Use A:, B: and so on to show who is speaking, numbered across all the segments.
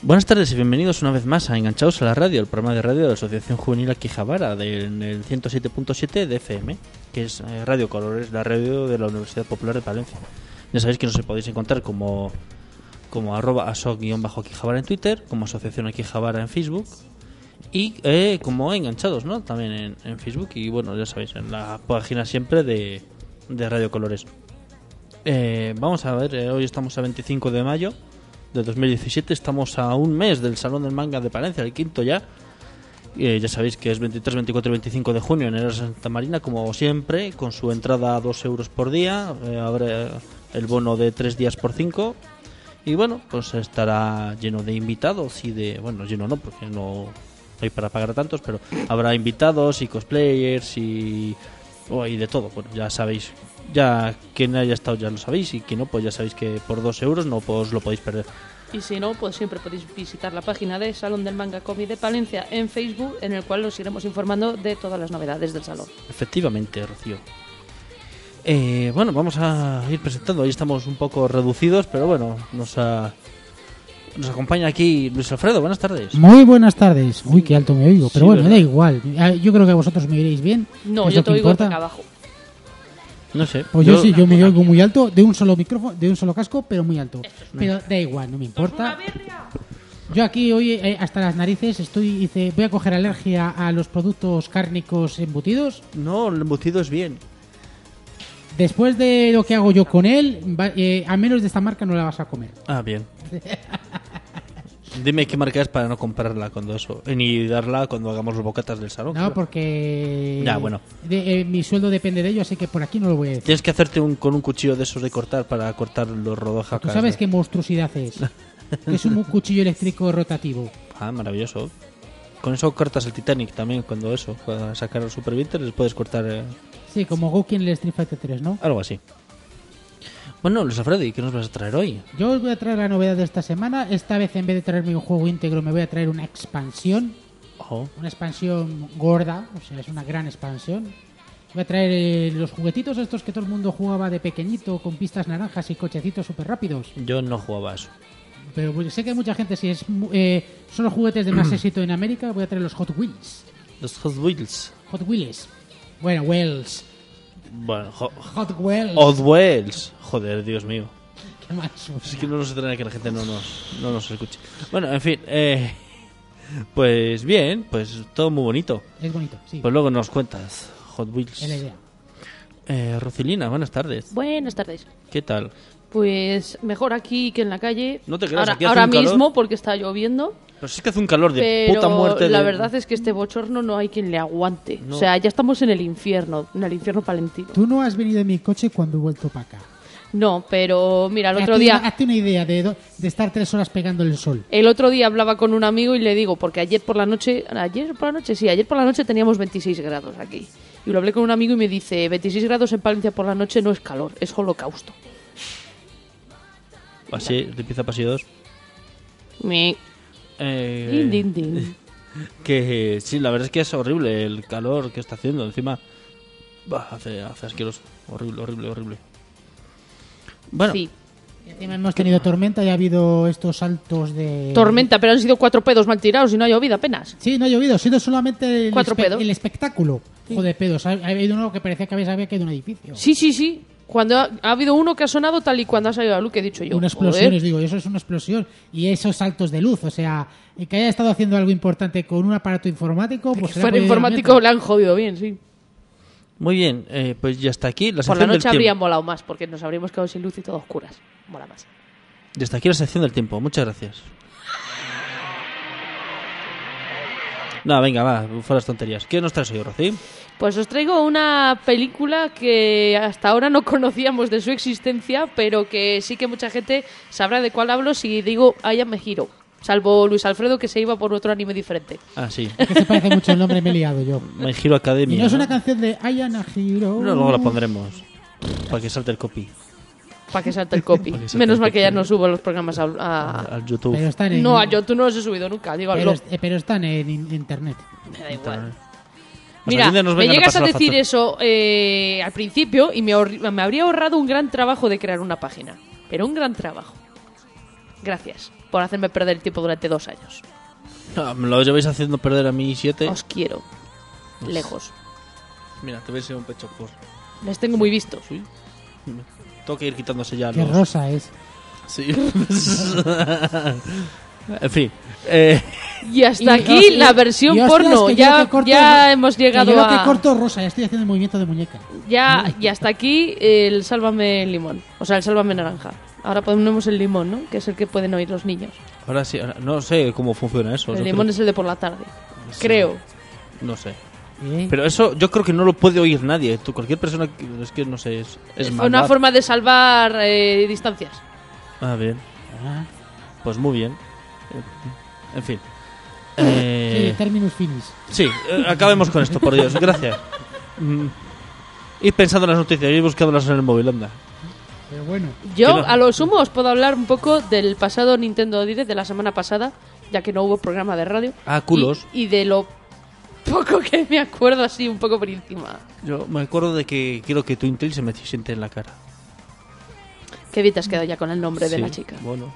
A: Buenas tardes y bienvenidos una vez más a Enganchados a la Radio, el programa de radio de la Asociación Juvenil Aquijabara del 107.7 de FM, que es Radio Colores, la radio de la Universidad Popular de Palencia. Ya sabéis que nos podéis encontrar como @asoc_aquijabara en Twitter, como Asociación Aquijabara en Facebook y como Enganchados, ¿no? También en Facebook y bueno, ya sabéis, en la página siempre de Radio Colores. Vamos a ver, hoy estamos a 25 de mayo de 2017, estamos a un mes del Salón del Manga de Palencia, el quinto ya. Ya sabéis que es 23, 24 y 25 de junio en el Santa Marina, como siempre, con su entrada a 2 euros por día, habrá el bono de 3 días por 5. Y bueno, pues estará lleno de invitados y de... Bueno, lleno no, porque no hay para pagar a tantos, pero habrá invitados y cosplayers y de todo. Bueno, ya sabéis, ya quien haya estado ya lo sabéis, y quien no, pues ya sabéis que por 2 euros no os lo podéis perder.
B: Y si no, pues siempre podéis visitar la página de Salón del Manga Cómic de Palencia en Facebook, en el cual os iremos informando de todas las novedades del salón.
A: Efectivamente, Rocío. Bueno, vamos a ir presentando. Hoy estamos un poco reducidos, pero bueno, nos acompaña aquí Luis Alfredo. Buenas tardes.
C: Muy buenas tardes. Uy, qué alto me oigo. Pero
A: Sí,
C: bueno,
A: ¿verdad?
C: da igual. Yo creo que vosotros me oiréis bien.
B: No,
C: ¿Es
B: yo
C: lo
B: te
C: que
B: oigo de
C: importa?
B: acá abajo.
A: No sé.
C: Pues yo sí, yo me oigo muy alto, de un solo micrófono, de un solo casco, pero muy alto. Pero da igual, no me importa. Yo aquí hoy hasta las narices voy a coger alergia a los productos cárnicos embutidos.
A: No, el embutido es bien.
C: Después de lo que hago yo con él, a menos de esta marca no la vas a comer.
A: Ah, bien. Dime qué marca es para no comprarla cuando eso. Ni darla cuando hagamos los bocatas del salón.
C: No, porque
A: Ya, bueno.
C: Mi sueldo depende de ello, así que por aquí no lo voy a decir.
A: Tienes que hacerte con un cuchillo de esos de cortar para cortar los rodajas.
C: ¿Tú sabes qué monstruosidad es? Que es un cuchillo eléctrico rotativo.
A: Ah, maravilloso. Con eso cortas el Titanic también, cuando eso, para sacar los supervivientes les puedes cortar
C: Sí, como Goku en el Street Fighter 3, ¿no?
A: algo así. Bueno, Luis Alfredo, ¿y qué nos vas a traer hoy?
C: Yo os voy a traer la novedad de esta semana. Esta vez, en vez de traerme un juego íntegro, me voy a traer una expansión.
A: Ojo.
C: Una expansión gorda, o sea, es una gran expansión. Voy a traer los juguetitos estos que todo el mundo jugaba de pequeñito, con pistas naranjas y cochecitos súper rápidos.
A: Yo no jugaba a eso.
C: Pero pues, sé que hay mucha gente, si son los juguetes de más éxito en América, voy a traer los Hot Wheels.
A: Los Hot Wheels.
C: Hot Wheels. Bueno, Wheels.
A: Bueno,
C: Hot Wheels.
A: Hot Wheels. Joder, Dios mío.
C: Qué mal suena.
A: Es que no nos extraña que la gente no nos escuche. Bueno, en fin, pues bien, pues todo muy bonito.
C: Es bonito, sí.
A: Pues luego nos cuentas, Hot Wheels.
C: Es la idea.
A: Rocilina, buenas tardes.
B: Buenas tardes.
A: ¿Qué tal?
B: Pues mejor aquí que en la calle.
A: No te creas, aquí hace
B: ahora
A: un calor.
B: mismo, porque está lloviendo.
A: Pero sí que hace un calor de
B: Pero
A: puta muerte.
B: la verdad es que este bochorno no hay quien le aguante.
A: No.
B: O sea, ya estamos en el infierno palentino.
C: Tú no has venido en mi coche cuando he vuelto para acá.
B: No, pero mira, el otro día...
C: Hazte una idea de estar 3 horas pegando el sol.
B: El otro día hablaba con un amigo y le digo, porque ayer por la noche teníamos 26 grados aquí. Y lo hablé con un amigo y me dice, 26 grados en Palencia por la noche no es calor, es holocausto.
A: Así, de empieza Pasillo 2.
B: Din, din, din.
A: Que sí, la verdad es que es horrible el calor que está haciendo. Encima, hace asqueroso. Horrible. Bueno,
B: Sí,
C: Encima hemos tenido tormenta y ha habido estos saltos de...
B: tormenta, pero han sido 4 pedos mal tirados y no ha llovido apenas.
C: Sí, no ha llovido, ha sido solamente
B: 4 pedos.
C: el espectáculo. Joder, pedos. Ha habido uno que parecía que había caído un edificio.
B: Sí. Cuando ha habido uno que ha sonado tal y cuando ha salido la luz, que he dicho yo.
C: Una explosión,
B: Joder.
C: os digo, eso es una explosión. Y esos saltos de luz, o sea, el que haya estado haciendo algo importante con un aparato informático, pues
B: Si fuera informático le han jodido bien, sí.
A: muy bien, pues ya está aquí la
B: Por
A: sección
B: la
A: del
B: noche habría
A: tiempo.
B: molado más, porque nos habríamos quedado sin luz y todo a oscuras. Mola más.
A: Ya está aquí la sección del tiempo. Muchas gracias. No, venga, va, fuera las tonterías. ¿Qué nos traes hoy, Rocío?
B: Pues os traigo una película que hasta ahora no conocíamos de su existencia, pero que sí que mucha gente sabrá de cuál hablo si digo I Am a Hero. Salvo Luis Alfredo, que se iba por otro anime diferente.
A: Ah, sí.
C: Que se parece mucho el nombre, me he liado yo.
A: My Hero Academia.
C: Y no es
A: ¿no?
C: una canción de I Am a Hero.
A: No, luego la pondremos. Para que salte el copy.
B: Para que salte el copy.
A: Para que salte
B: Menos
A: el
B: mal que
A: copy.
B: ya no subo los programas
C: Ah.
B: a...
A: Al YouTube.
C: Pero están en...
B: No, a YouTube no los he subido nunca, digo
C: pero,
B: algo.
C: pero están en internet.
B: Me da igual.
A: Pues
B: Mira,
A: algún día nos
B: me
A: vengan
B: llegas a
A: pasar la
B: decir
A: factura.
B: eso al principio y me habría ahorrado un gran trabajo de crear una página. Pero un gran trabajo. Gracias por hacerme perder el tiempo durante 2 años.
A: Me lo lleváis haciendo perder a mí 7.
B: Os quiero. Lejos.
A: Mira, te ves en un pecho por...
B: Les tengo muy vistos.
A: Sí. Tengo que ir quitándose ya
C: Qué
A: los...
C: rosa es.
A: Sí. En fin.
B: Y hasta aquí la versión porno. Ya hemos llegado
C: yo
B: a...
C: lo que corto rosa, ya estoy haciendo el movimiento de muñeca.
B: Y hasta aquí el sálvame limón. O sea, el sálvame naranja. Ahora ponemos el limón, ¿no? Que es el que pueden oír los niños.
A: Ahora sí, no sé cómo funciona eso.
B: El limón es el de por la tarde.
A: Sí.
B: Creo.
A: No sé. Pero eso yo creo que no lo puede oír nadie. Cualquier persona, es que no sé, es
B: Fue una forma de salvar distancias.
A: Ah, bien. Pues muy bien. En fin.
C: Sí, terminus finis.
A: Sí, acabemos con esto, por Dios. Gracias. Id pensando en las noticias, id buscándolas en el móvil, anda.
C: Pero bueno.
B: Yo, a lo sumo, os puedo hablar un poco del pasado Nintendo Direct de la semana pasada, ya que no hubo programa de radio.
A: Ah, culos.
B: Y de lo poco que me acuerdo así, un poco por encima.
A: Yo me acuerdo de que quiero que tu Intel se me siente en la cara.
B: Qué bien te has quedado ya con el nombre de la chica.
A: Bueno.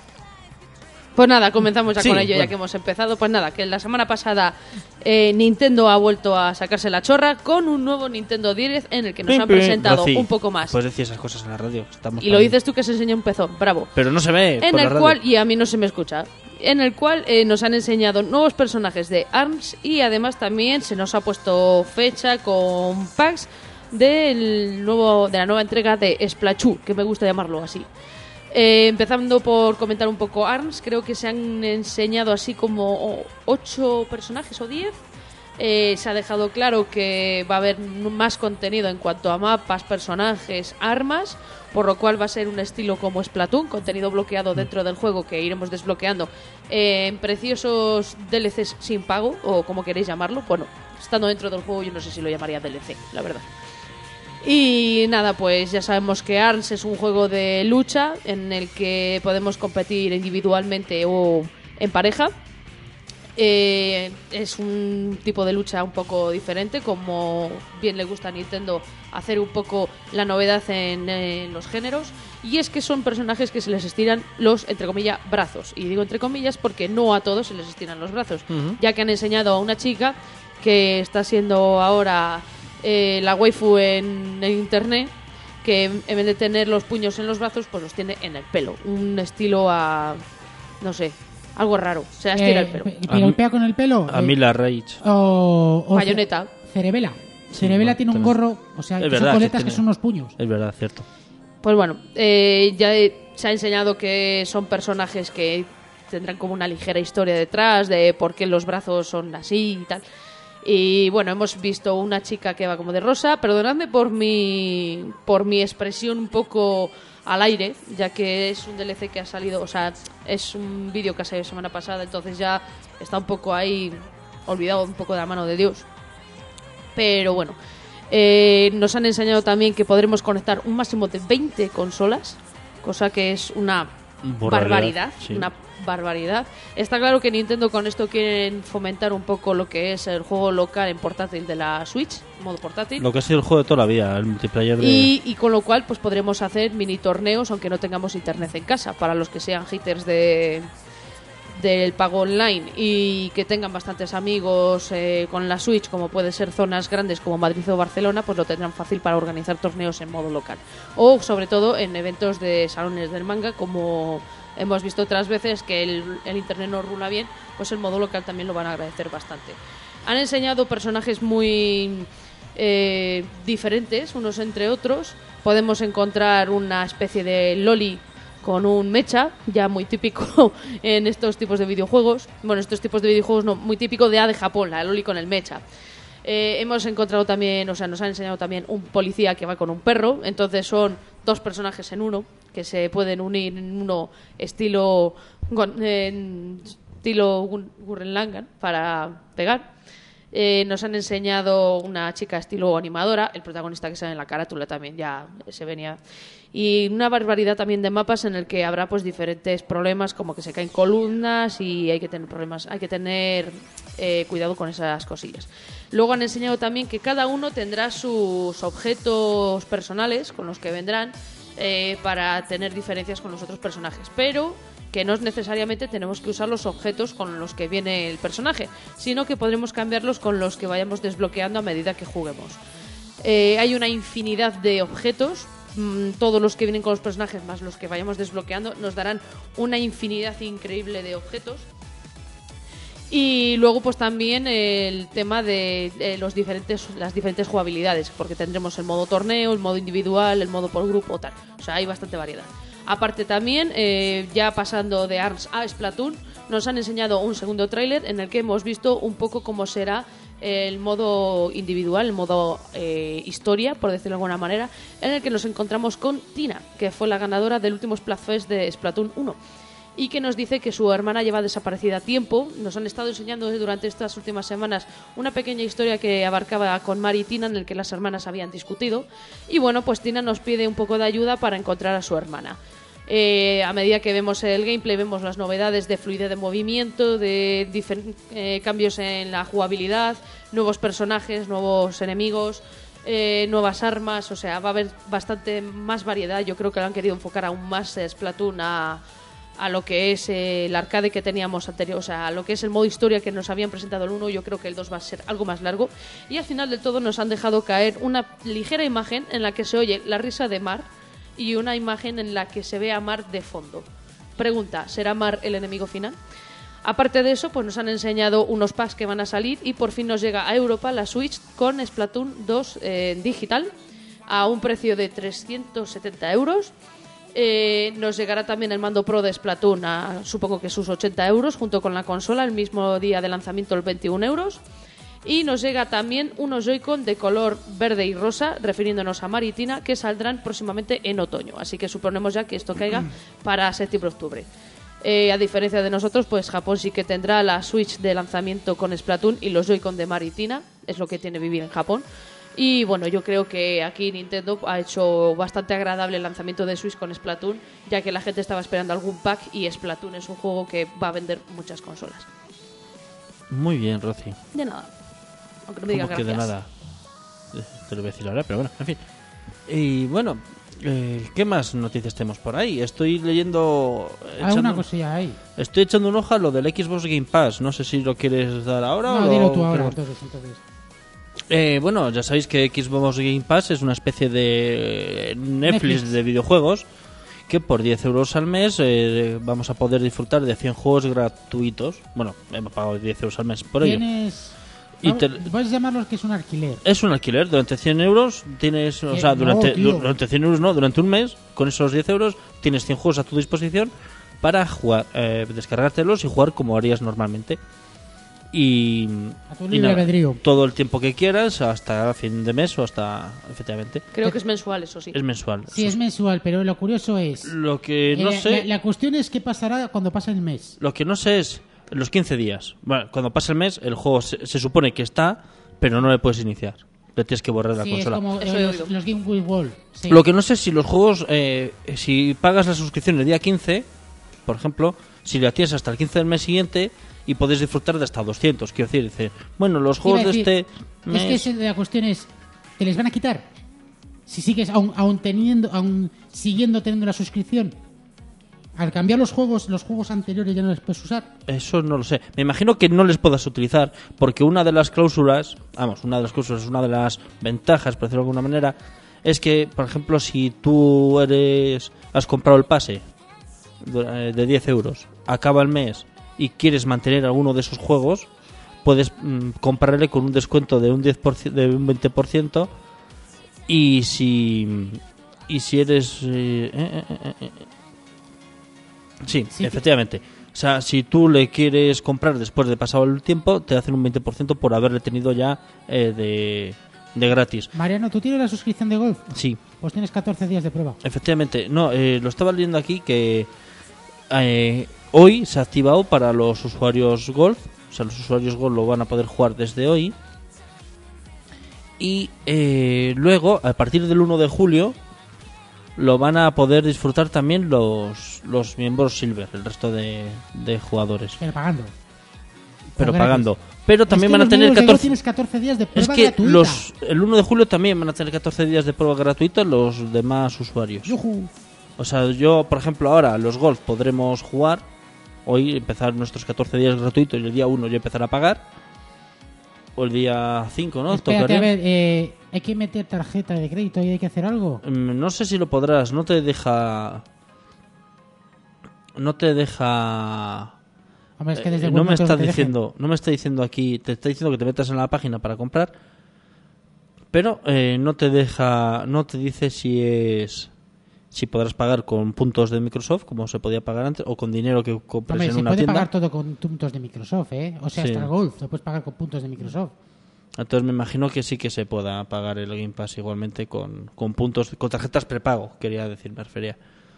B: Pues nada, comenzamos ya
A: Sí,
B: con ello,
A: bueno.
B: ya que hemos empezado. Pues nada, que la semana pasada Nintendo ha vuelto a sacarse la chorra con un nuevo Nintendo Direct en el que nos han presentado
A: Reci,
B: un poco más.
A: Puedes decir esas cosas en la radio. Estamos
B: Y lo dices tú, que se enseña un pezón, bravo.
A: Pero no se ve
B: En
A: por la
B: el
A: radio.
B: cual, y a mí no se me escucha, en el cual nos han enseñado nuevos personajes de ARMS y además también se nos ha puesto fecha con packs de la nueva entrega de Splatoon, que me gusta llamarlo así. Empezando por comentar un poco ARMS, creo que se han enseñado así como 8 personajes o 10. Se ha dejado claro que va a haber más contenido en cuanto a mapas, personajes, armas, por lo cual va a ser un estilo como Splatoon, contenido bloqueado dentro del juego que iremos desbloqueando en preciosos DLCs sin pago, o como queréis llamarlo. Bueno, estando dentro del juego yo no sé si lo llamaría DLC, la verdad. Y nada, pues ya sabemos que ARMS es un juego de lucha en el que podemos competir individualmente o en pareja. Es un tipo de lucha un poco diferente, como bien le gusta a Nintendo hacer un poco la novedad en los géneros. Y es que son personajes que se les estiran los, entre comillas, brazos. Y digo entre comillas porque no a todos se les estiran los brazos, ya que han enseñado a una chica que está siendo ahora la waifu en internet, que en vez de tener los puños en los brazos, pues los tiene en el pelo. Un estilo a... no sé, algo raro. Se estira el pelo.
C: ¿Pero golpea con el pelo?
A: A mí la Rage.
C: O
B: Bayonetta.
C: Cerebela. Cerebela tiene un gorro, o sea,
A: Es
C: que
A: verdad,
C: son coletas
A: sí
C: que
A: tiene.
C: son unos puños.
A: Es verdad, cierto.
B: Pues bueno, ya se ha enseñado que son personajes que tendrán como una ligera historia detrás de por qué los brazos son así y tal. Y bueno, hemos visto una chica que va como de rosa. Perdonadme por mi expresión un poco al aire, ya que es un DLC que ha salido, o sea, es un vídeo que ha salido semana pasada, entonces ya está un poco ahí olvidado, un poco de la mano de Dios. Pero bueno, nos han enseñado también que podremos conectar un máximo de 20 consolas, cosa que es una barbaridad,
A: sí.
B: una barbaridad. Está claro que Nintendo con esto quieren fomentar un poco lo que es el juego local en portátil de la Switch, modo portátil.
A: Lo que ha sido el juego de toda la vida, el multiplayer de...
B: Y con lo cual pues podremos hacer mini torneos aunque no tengamos internet en casa, para los que sean haters del pago online y que tengan bastantes amigos con la Switch, como puede ser zonas grandes como Madrid o Barcelona, pues lo tendrán fácil para organizar torneos en modo local, o sobre todo en eventos de salones del manga, como hemos visto otras veces que el internet no rula bien, pues el modo local también lo van a agradecer bastante. Han enseñado personajes muy diferentes unos entre otros. Podemos encontrar una especie de loli con un mecha, ya muy típico en estos tipos de videojuegos. Bueno, estos tipos de videojuegos no, muy típico de Japón, la loli con el mecha. Hemos encontrado también, o sea, nos han enseñado también un policía que va con un perro. Entonces son 2 personajes en uno, que se pueden unir en uno estilo Gurren Lagann para pegar. Nos han enseñado una chica estilo animadora, el protagonista que sale en la carátula también ya se venía, y una barbaridad también de mapas en el que habrá pues diferentes problemas, como que se caen columnas y hay que tener problemas, hay que tener cuidado con esas cosillas. Luego han enseñado también que cada uno tendrá sus objetos personales con los que vendrán para tener diferencias con los otros personajes, pero que no necesariamente tenemos que usar los objetos con los que viene el personaje, sino que podremos cambiarlos con los que vayamos desbloqueando a medida que juguemos. Hay una infinidad de objetos, todos los que vienen con los personajes más los que vayamos desbloqueando nos darán una infinidad increíble de objetos. Y luego pues también el tema de las diferentes jugabilidades, porque tendremos el modo torneo, el modo individual, el modo por grupo, tal. O sea, hay bastante variedad. Aparte también, ya pasando de ARMS a Splatoon, nos han enseñado un segundo tráiler en el que hemos visto un poco cómo será el modo individual, el modo historia, por decirlo de alguna manera, en el que nos encontramos con Tina, que fue la ganadora del último Splatfest de Splatoon 1. Y que nos dice que su hermana lleva desaparecida a tiempo. Nos han estado enseñando durante estas últimas semanas una pequeña historia que abarcaba con Mari y Tina, en el que las hermanas habían discutido. Y bueno, pues Tina nos pide un poco de ayuda para encontrar a su hermana. A medida que vemos el gameplay, vemos las novedades de fluidez de movimiento, de cambios en la jugabilidad, nuevos personajes, nuevos enemigos, nuevas armas. O sea, va a haber bastante más variedad. Yo creo que lo han querido enfocar aún más Splatoon a lo que es el arcade que teníamos anterior, o sea, a lo que es el modo historia que nos habían presentado el 1. Yo creo que el 2 va a ser algo más largo. Y al final de todo nos han dejado caer una ligera imagen en la que se oye la risa de Mar y una imagen en la que se ve a Mar de fondo. Pregunta, ¿será Mar el enemigo final? Aparte de eso, pues nos han enseñado unos packs que van a salir y por fin nos llega a Europa la Switch con Splatoon 2 digital a un precio de 370 euros. Nos llegará también el mando Pro de Splatoon a, supongo que sus 80 euros, junto con la consola, el mismo día de lanzamiento, el 21 euros. Y nos llega también unos Joy-Con de color verde y rosa, refiriéndonos a Maritina, que saldrán próximamente en otoño. Así que suponemos ya que esto caiga para septiembre-octubre. A diferencia de nosotros, pues Japón sí que tendrá la Switch de lanzamiento con Splatoon y los Joy-Con de Maritina. Es lo que tiene vivir en Japón. Y bueno, yo creo que aquí Nintendo ha hecho bastante agradable el lanzamiento de Switch con Splatoon, ya que la gente estaba esperando algún pack y Splatoon es un juego que va a vender muchas consolas.
A: Muy bien, Rocío.
B: De nada. Aunque no me digas
A: ¿Cómo que
B: gracias.
A: de nada? Te lo voy a decir ahora, pero bueno, en fin. Y bueno, ¿qué más noticias tenemos por ahí? Estoy leyendo...
C: Alguna cosilla ahí.
A: Estoy echando un ojo a lo del Xbox Game Pass. No sé si lo quieres dar ahora o...
C: No, dilo tú ahora,
A: queremos-
C: entonces.
A: Bueno, ya sabéis que Xbox Game Pass es una especie de Netflix de videojuegos que por 10 euros al mes vamos a poder disfrutar de 100 juegos gratuitos. Bueno, hemos pagado 10 euros al mes por ello.
C: Tienes...
A: Y
C: Puedes llamarlos que es un alquiler.
A: Es un alquiler, durante 100 euros tienes, o sea,
C: No,
A: durante
C: tío.
A: 100 euros no, durante un mes, con esos 10 euros tienes 100 juegos a tu disposición para jugar, descargártelos y jugar como harías normalmente. Y,
C: A tu
A: y
C: libre albedrío.
A: todo el tiempo que quieras, hasta fin de mes o hasta, efectivamente,
B: Creo que es mensual, eso sí.
A: es mensual.
C: Sí, es mensual, pero lo curioso es...
A: Lo que no sé,
C: La cuestión es qué pasará cuando pase el mes.
A: lo que no sé es los 15 días. Bueno, cuando pase el mes, el juego se supone que está, pero no le puedes iniciar. Le tienes que borrar la
C: Sí,
A: consola.
C: es como
B: Eso he oído.
C: los Game Boy Wall. Sí.
A: Lo que no sé si los juegos, si pagas la suscripción el día 15, por ejemplo, si la tienes hasta el 15 del mes siguiente y puedes disfrutar de hasta 200. Quiero decir, dice, bueno, los juegos
C: Iba a
A: de
C: decir,
A: este mes...
C: Es que la cuestión es, ¿te les van a quitar? Si sigues aún siguiendo teniendo la suscripción. Al cambiar los juegos anteriores ya no les puedes usar.
A: Eso no lo sé. Me imagino que no les puedas utilizar porque una de las cláusulas, una de las ventajas, por decirlo de alguna manera, es que, por ejemplo, si tú has comprado el pase de 10 euros, acaba el mes y quieres mantener alguno de esos juegos, puedes comprarle con un descuento de un 10%, de un 20%, y si eres... Sí,
C: Sí,
A: efectivamente. O sea, si tú le quieres comprar después de pasado el tiempo, te hacen un 20% por haberle tenido ya de gratis.
C: Mariano, ¿tú tienes la suscripción de Golf?
A: Sí,
C: Pues tienes 14 días de prueba.
A: efectivamente. No, lo estaba leyendo aquí que hoy se ha activado para los usuarios Golf. O sea, los usuarios Golf lo van a poder jugar desde hoy. Y luego, a partir del 1 de julio, lo van a poder disfrutar también los miembros Silver, el resto de jugadores.
C: Pero pagando.
A: Pero
C: gratis.
A: pagando. Pero también
C: Es que
A: van a
C: los
A: tener
C: miembros de Golf
A: 14...
C: tienes 14 días de
A: Es
C: prueba
A: que
C: gratuita.
A: el 1 de julio también van a tener 14 días de prueba gratuita los demás usuarios.
C: Yujú.
A: O sea, yo, por ejemplo, ahora los Golf podremos jugar. Hoy empezar nuestros 14 días gratuitos y el día 1 yo empezar a pagar. O el día 5, ¿no?
C: Espérate,
A: Tocaría.
C: a ver, ¿hay que meter tarjeta de crédito y hay que hacer algo?
A: No sé si lo podrás, no te deja.
C: Hombre, es que desde
A: no me
C: Windows
A: está
C: te dejen.
A: diciendo, no me está diciendo aquí, te está diciendo que te metas en la página para comprar, pero no te deja, no te dice si podrás pagar con puntos de Microsoft, como se podía pagar antes, o con dinero que compres
C: Hombre,
A: en
C: se
A: una
C: puede
A: tienda.
C: pagar todo con puntos de Microsoft, ¿eh? O sea,
A: Sí.
C: hasta el Golf lo puedes pagar con puntos de Microsoft.
A: Entonces me imagino que sí que se pueda pagar el Game Pass igualmente con puntos, con tarjetas prepago, quería decir, me refería.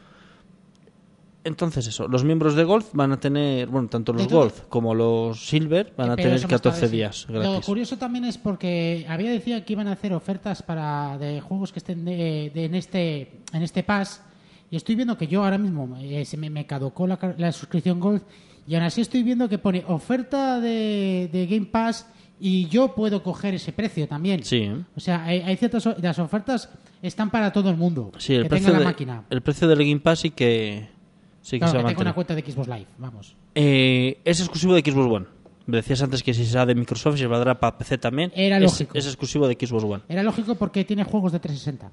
A: Entonces eso, los miembros de Golf van a tener, bueno, tanto los
C: De todo.
A: Golf como los Silver van a
C: Pero
A: tener
C: eso hemos
A: 14
C: estado
A: días
C: Lo
A: gratis.
C: curioso también es porque había decidido que iban a hacer ofertas de juegos que estén en este pass, y estoy viendo que yo ahora mismo se me caducó la suscripción Gold, y aún así estoy viendo que pone oferta de Game Pass y yo puedo coger ese precio también.
A: Sí,
C: O sea, hay ciertas las ofertas están para todo el mundo
A: sí, el
C: que
A: precio
C: tenga la
A: de,
C: máquina.
A: el precio del Game Pass sí que
C: Claro,
A: se va
C: que
A: a
C: tenga una
A: mantener.
C: cuenta de Xbox Live, vamos.
A: Es exclusivo de Xbox One. Me decías antes que si será de Microsoft, si valdrá para PC también.
C: Era lógico.
A: Es exclusivo de Xbox One.
C: Era lógico porque tiene juegos de 360.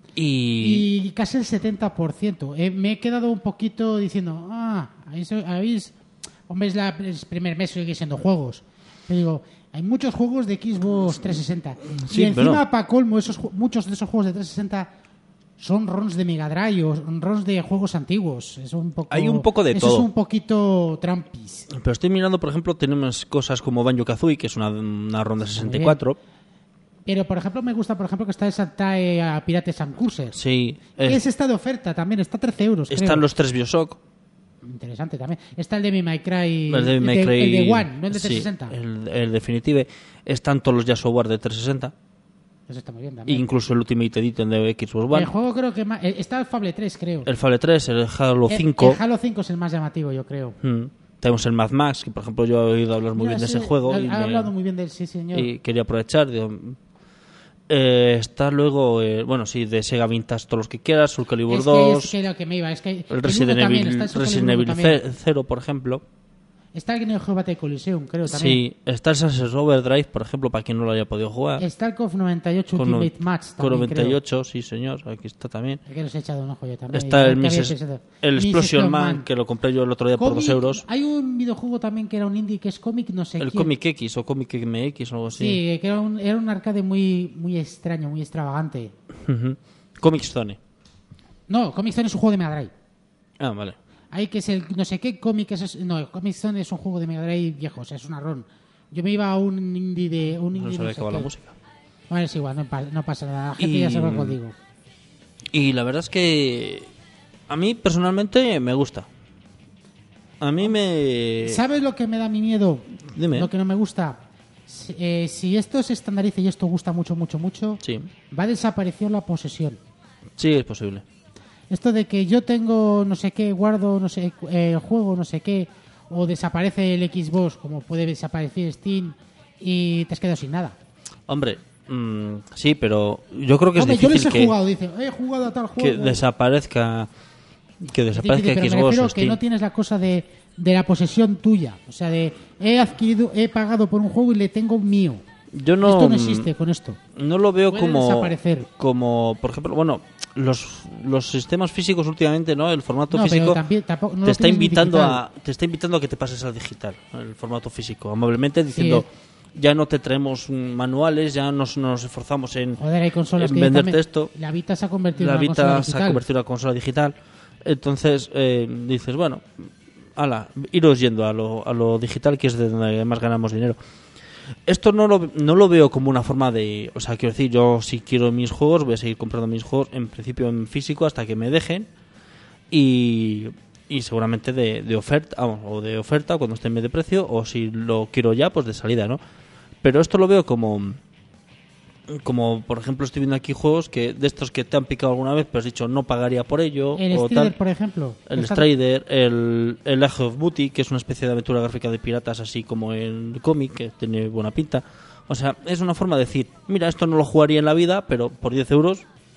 A: Y
C: Y casi el 70%. Me he quedado un poquito diciendo, habéis hombre, el primer mes sigue siendo juegos. Pero digo, hay muchos juegos de Xbox 360.
A: Sí,
C: y encima,
A: pero-
C: para colmo, muchos de esos juegos de 360 son ROMs de Mega Drive o ROMs de juegos antiguos. Es un poco,
A: Hay un poco de
C: eso
A: todo.
C: es un poquito trampis.
A: Pero estoy mirando, por ejemplo, tenemos cosas como Banjo-Kazooie, que es una ronda 64.
C: Pero, por ejemplo, me gusta, por ejemplo, que está el Santae a Pirates and Cursors.
A: Sí.
C: Ese está de oferta también, está a 13 euros.
A: Están
C: creo.
A: los 3 Bioshock.
C: Interesante también. Está el de Devil May Cry.
A: El de May Cry,
C: el de One, no el de
A: sí,
C: 360.
A: el Definitive. Están todos los Jazz Software de 360.
C: Eso está muy bien también.
A: Incluso el Ultimate Edition de Xbox
C: El
A: One.
C: juego creo que está el Fable 3, creo.
A: El Fable 3, el Halo 5.
C: El Halo 5 es el más llamativo, yo creo.
A: Tenemos el Mad Max, que por ejemplo yo he oído hablar muy
C: Ya
A: bien de
C: sé,
A: ese juego.
C: Ha
A: y
C: hablado muy bien de él, sí, señor.
A: y quería aprovechar. Digo, está luego, bueno, sí, de Sega Vintage, todos los que quieras. Soul Calibur
C: es
A: 2.
C: que lo que me iba. Es que
A: El Resident
C: uno también,
A: Evil,
C: está el Soul
A: Resident
C: Calibur
A: Evil
C: también.
A: 0, por ejemplo.
C: Está el Neo Geo Battle Coliseum, creo también.
A: Sí, está el Sunset Overdrive, por ejemplo, para quien no lo haya podido jugar.
C: Está el KOF 98
A: Con
C: Ultimate Match
A: con
C: también,
A: 98, sí, señor. Aquí está también.
C: creo. Que los he echado un ojo yo también.
A: Está el,
C: ¿Qué había
A: Miss
C: pensado?
A: el
C: Miss
A: Explosion
C: Stone
A: Man, que lo compré yo el otro día por
C: Comic-
A: 2 euros.
C: Hay un videojuego también que era un indie que es cómic, no sé
A: El
C: quién.
A: Comic X o Comic MX o algo así.
C: Sí, que era un arcade muy, muy extraño, muy extravagante.
A: Ujú. Comic Zone.
C: No, Comic Zone es un juego de Mega Drive.
A: Ah, vale.
C: Hay que es el no sé qué cómic no, Comic Zone es un juego de Mega Drive viejo, o sea, es una ROM. Yo me iba a un indie de
A: No sabía
C: sé
A: que va la
C: qué.
A: música.
C: Bueno, es igual, no pasa nada. La gente
A: Y-
C: ya sabe lo que digo.
A: Y la verdad es que a mí personalmente me gusta. A mí me...
C: ¿Sabes lo que me da mi miedo?
A: Dime.
C: Lo que no me gusta. Si esto se estandariza y esto gusta mucho, mucho, mucho,
A: Sí,
C: va a desaparecer la posesión.
A: sí, es posible.
C: Esto de que yo tengo no sé qué, guardo no sé juego, no sé qué, o desaparece el Xbox, como puede desaparecer Steam, y te has quedado sin nada.
A: Hombre, sí, pero yo creo que es
C: Hombre, yo les
A: difícil
C: he
A: que,
C: jugado, dice, he jugado a tal
A: que
C: juego.
A: desaparezca
C: Es difícil, pero me
A: Xbox
C: refiero
A: o
C: que
A: Steam.
C: no tienes la cosa de la posesión tuya. O sea, de he pagado por un juego y le tengo mío.
A: Yo no,
C: Esto no existe con esto.
A: no lo veo
C: Puede
A: como,
C: desaparecer.
A: como, por ejemplo, bueno, los sistemas físicos últimamente, ¿no? El formato
C: No, pero
A: físico
C: tampoco, no
A: te
C: lo
A: está
C: tienes ni
A: invitando
C: digital.
A: te está invitando a que te pases al digital, el formato físico, amablemente diciendo ya no te traemos manuales, ya nos esforzamos en
C: Joder, hay consolas
A: en
C: que
A: venderte
C: también-
A: esto.
C: La Vita se ha convertido
A: La
C: en una consola
A: Vita se ha
C: digital.
A: convertido en una consola digital. Entonces dices, bueno, iros yendo a lo digital, que es de donde más ganamos dinero. Esto no lo veo como una forma de... O sea, quiero decir, yo si quiero mis juegos, voy a seguir comprando mis juegos, en principio en físico, hasta que me dejen. Y seguramente de oferta, o de oferta cuando esté en medio de precio, o si lo quiero ya, pues de salida, ¿no? Pero esto lo veo como por ejemplo, estoy viendo aquí juegos que de estos que te han picado alguna vez, pero has dicho no pagaría por ello.
C: El
A: o
C: Strider,
A: tal.
C: por ejemplo.
A: El
C: Está-
A: Strider, el Age of Booty, que es una especie de aventura gráfica de piratas, así como el cómic, que tiene buena pinta. O sea, es una forma de decir, mira, esto no lo jugaría en la vida, pero por 10 euros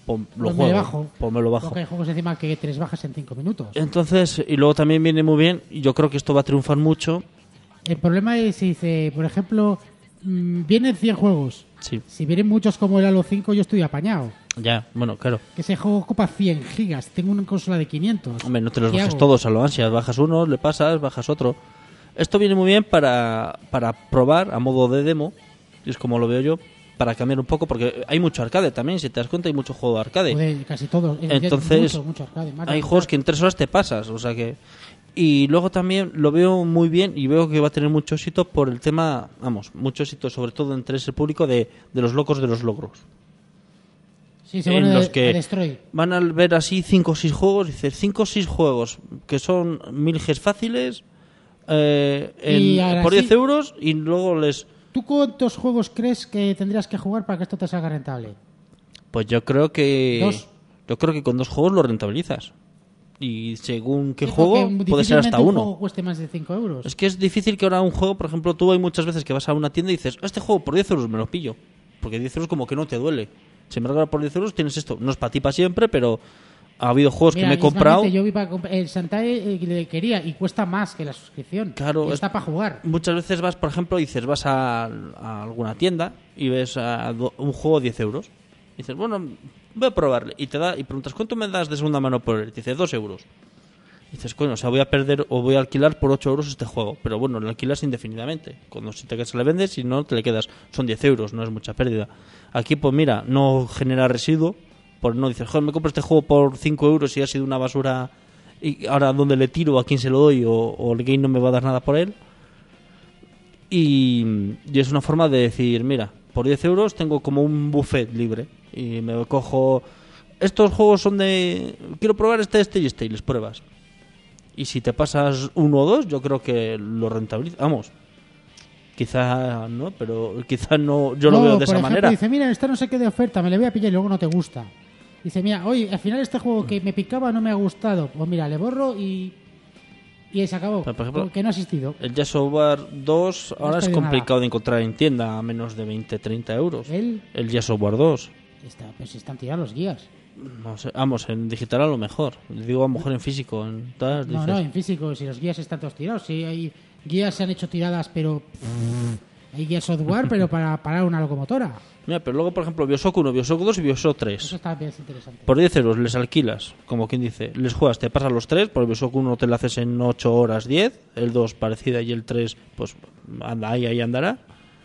A: pues lo
C: Pues me
A: juego.
C: bajo.
A: Pues me lo bajo.
C: Porque hay juegos encima que te les bajas en 5 minutos.
A: Entonces, y luego también viene muy bien, y yo creo que esto va a triunfar mucho.
C: El problema es si dice, por ejemplo, vienen 100 juegos.
A: Sí,
C: Si vienen muchos como el Halo 5, yo estoy apañado.
A: ya, bueno, claro.
C: Que ese juego ocupa 100 gigas. Tengo una consola de 500.
A: Hombre, no te los
C: ¿Qué
A: bajes
C: hago?
A: todos a lo ansias. Bajas uno, le pasas, bajas otro. Esto viene muy bien para probar a modo de demo, y es como lo veo yo, para cambiar un poco, porque hay mucho arcade también, si te das cuenta, hay mucho juego de arcade.
C: Joder, casi todo.
A: Entonces,
C: mucho arcade, más de
A: hay
C: la
A: juegos
C: mitad.
A: que en 3 horas te pasas, o sea que... Y luego también lo veo muy bien y veo que va a tener mucho éxito por el tema, vamos, mucho éxito sobre todo entre ese público de los locos de los logros.
C: Sí, se
A: en
C: pone
A: los
C: a
A: que
C: Destroy.
A: van a ver así 5 o 6 juegos, dices 5 o 6 juegos que son 1000 Gs fáciles
C: Y ahora
A: por
C: sí.
A: 10 euros y luego les...
C: ¿Tú cuántos juegos crees que tendrías que jugar para que esto te salga rentable?
A: Pues yo creo que...
C: 2.
A: Yo creo que con 2 juegos lo rentabilizas. Y según qué
C: Sí,
A: juego,
C: porque
A: puede ser hasta
C: difícilmente un
A: 1.
C: juego cueste más de 5 euros.
A: Es que es difícil que ahora un juego, por ejemplo, tú hay muchas veces que vas a una tienda y dices, este juego por 10 euros me lo pillo. Porque 10 euros como que no te duele. Sin embargo, ahora por 10 euros tienes esto. No es para ti para siempre, pero ha habido juegos
C: Mira,
A: que me he comprado.
C: mismamente yo iba a el Santae le quería y cuesta más que la suscripción.
A: Claro,
C: Y está para jugar.
A: Muchas veces vas, por ejemplo, dices, vas a alguna tienda y ves un juego 10 euros. Y dices, bueno, voy a probarle. Y te da y preguntas, ¿cuánto me das de segunda mano por él? Y te dice, 2 euros. Y dices, coño, o sea, voy a perder o voy a alquilar por 8 euros este juego. Pero bueno, lo alquilas indefinidamente. Cuando si te quedas le vendes, si no, te le quedas. Son 10 euros, no es mucha pérdida. Aquí, pues mira, no genera residuo. Pues no dices, joder, me compro este juego por 5 euros y ha sido una basura. Y ahora, ¿dónde le tiro? ¿A quién se lo doy? O el game no me va a dar nada por él. Y es una forma de decir, mira, por 10 euros tengo como un buffet libre. Y me cojo... Estos juegos son de... Quiero probar este y este. Y les pruebas. Y si te pasas 1 o 2, yo creo que lo rentabiliza. Vamos, quizá no, pero quizá no. Yo lo veo de
C: por
A: esa
C: ejemplo,
A: manera.
C: Dice, mira, esta no sé qué de oferta, me le voy a pillar y luego no te gusta. Dice, mira, oye, al final este juego que me picaba no me ha gustado. Pues mira, le borro y ahí se acabó.
A: Pero, por ejemplo,
C: porque no ha asistido.
A: El Gears of War 2
C: No
A: ahora
C: has
A: es
C: pedido
A: complicado de encontrar en tienda a menos de 20-30 euros.
C: Él
A: El Gears of War 2.
C: está, pues están tirados los guías.
A: No sé, vamos, en digital a lo mejor. Digo a lo mejor en físico. En tal,
C: No,
A: dices,
C: no, en físico, si los guías están todos tirados. Si hay guías se han hecho tiradas, pero hay guías software, pero para parar una locomotora.
A: Mira, pero luego, por ejemplo, Bioshock 1, Bioshock 2 y Bioshock 3.
C: Eso está bien interesante.
A: Por 10 euros les alquilas, como quien dice, les juegas, te pasas los 3, por el Bioshock 1 te lo haces en 8 horas 10, el 2 parecida y el 3 pues anda ahí andará.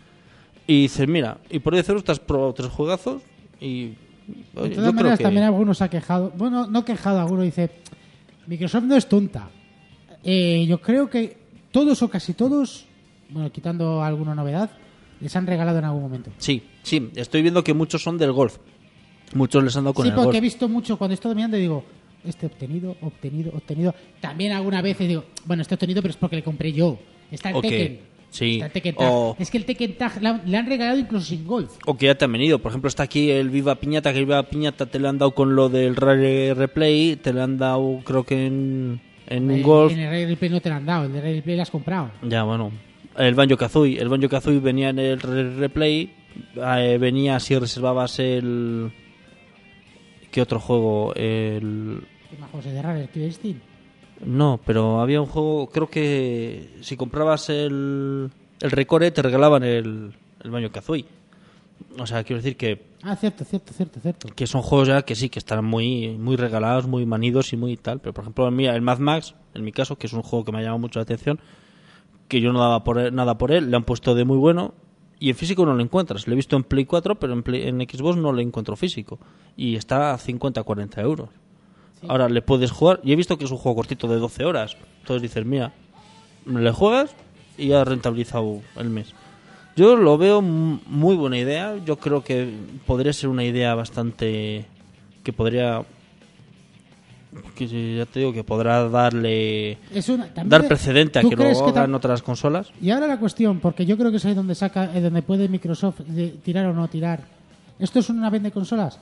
A: Y dices, mira, y por 10 euros te has probado 3 juegazos y...
C: De
A: oye,
C: todas
A: yo creo
C: maneras,
A: que...
C: también algunos se ha quejado. Bueno, no quejado, alguno dice, Microsoft no es tonta. Yo creo que todos o casi todos, bueno, quitando alguna novedad, les han regalado en algún momento.
A: Sí, estoy viendo que muchos son del golf. Muchos les han dado con
C: Sí,
A: el
C: porque
A: golf.
C: he visto mucho, cuando estoy mirando y digo, obtenido. También alguna vez digo, bueno, obtenido, pero es porque le compré yo. Está el
A: Ok,
C: Tekken.
A: sí.
C: Está el Tekken Tag.
A: O-
C: Es que el Tekken Tag le han regalado incluso sin golf.
A: O que ya te han venido. Por ejemplo, está aquí el Viva Piñata, que el Viva Piñata te le han dado con lo del Rare Replay, te le han dado creo que en un golf.
C: En el Rare Replay no te lo han dado, el de Rare Replay lo has comprado.
A: Ya, bueno. El Banjo-Kazooie venía en el replay. Venía si reservabas el... ¿Qué otro juego? El...
C: ¿Qué más juegos hay de Rare? ¿El Killer Instinct?
A: No, pero había un juego... Creo que si comprabas el Recore te regalaban el Banjo-Kazooie. O sea, quiero decir que
C: Cierto.
A: son juegos ya que sí, que están muy regalados, muy manidos y muy tal. Pero, por ejemplo, mira, el Mad Max, en mi caso, que es un juego que me ha llamado mucho la atención, que yo no daba nada por él, le han puesto de muy bueno y en físico no lo encuentras. Lo he visto en Play 4, pero en Xbox no lo encuentro físico. Y está a 50-40 euros. Sí. Ahora le puedes jugar, y he visto que es un juego cortito de 12 horas. Entonces dices, mira, le juegas y ya has rentabilizado el mes. Yo lo veo muy buena idea. Yo creo que podría ser una idea bastante... que podría... que ya te digo que podrá darle dar precedente a que lo hagan otras consolas.
C: Y ahora la cuestión, porque yo creo que es ahí donde donde puede Microsoft tirar o no tirar. ¿Esto es una vende consolas?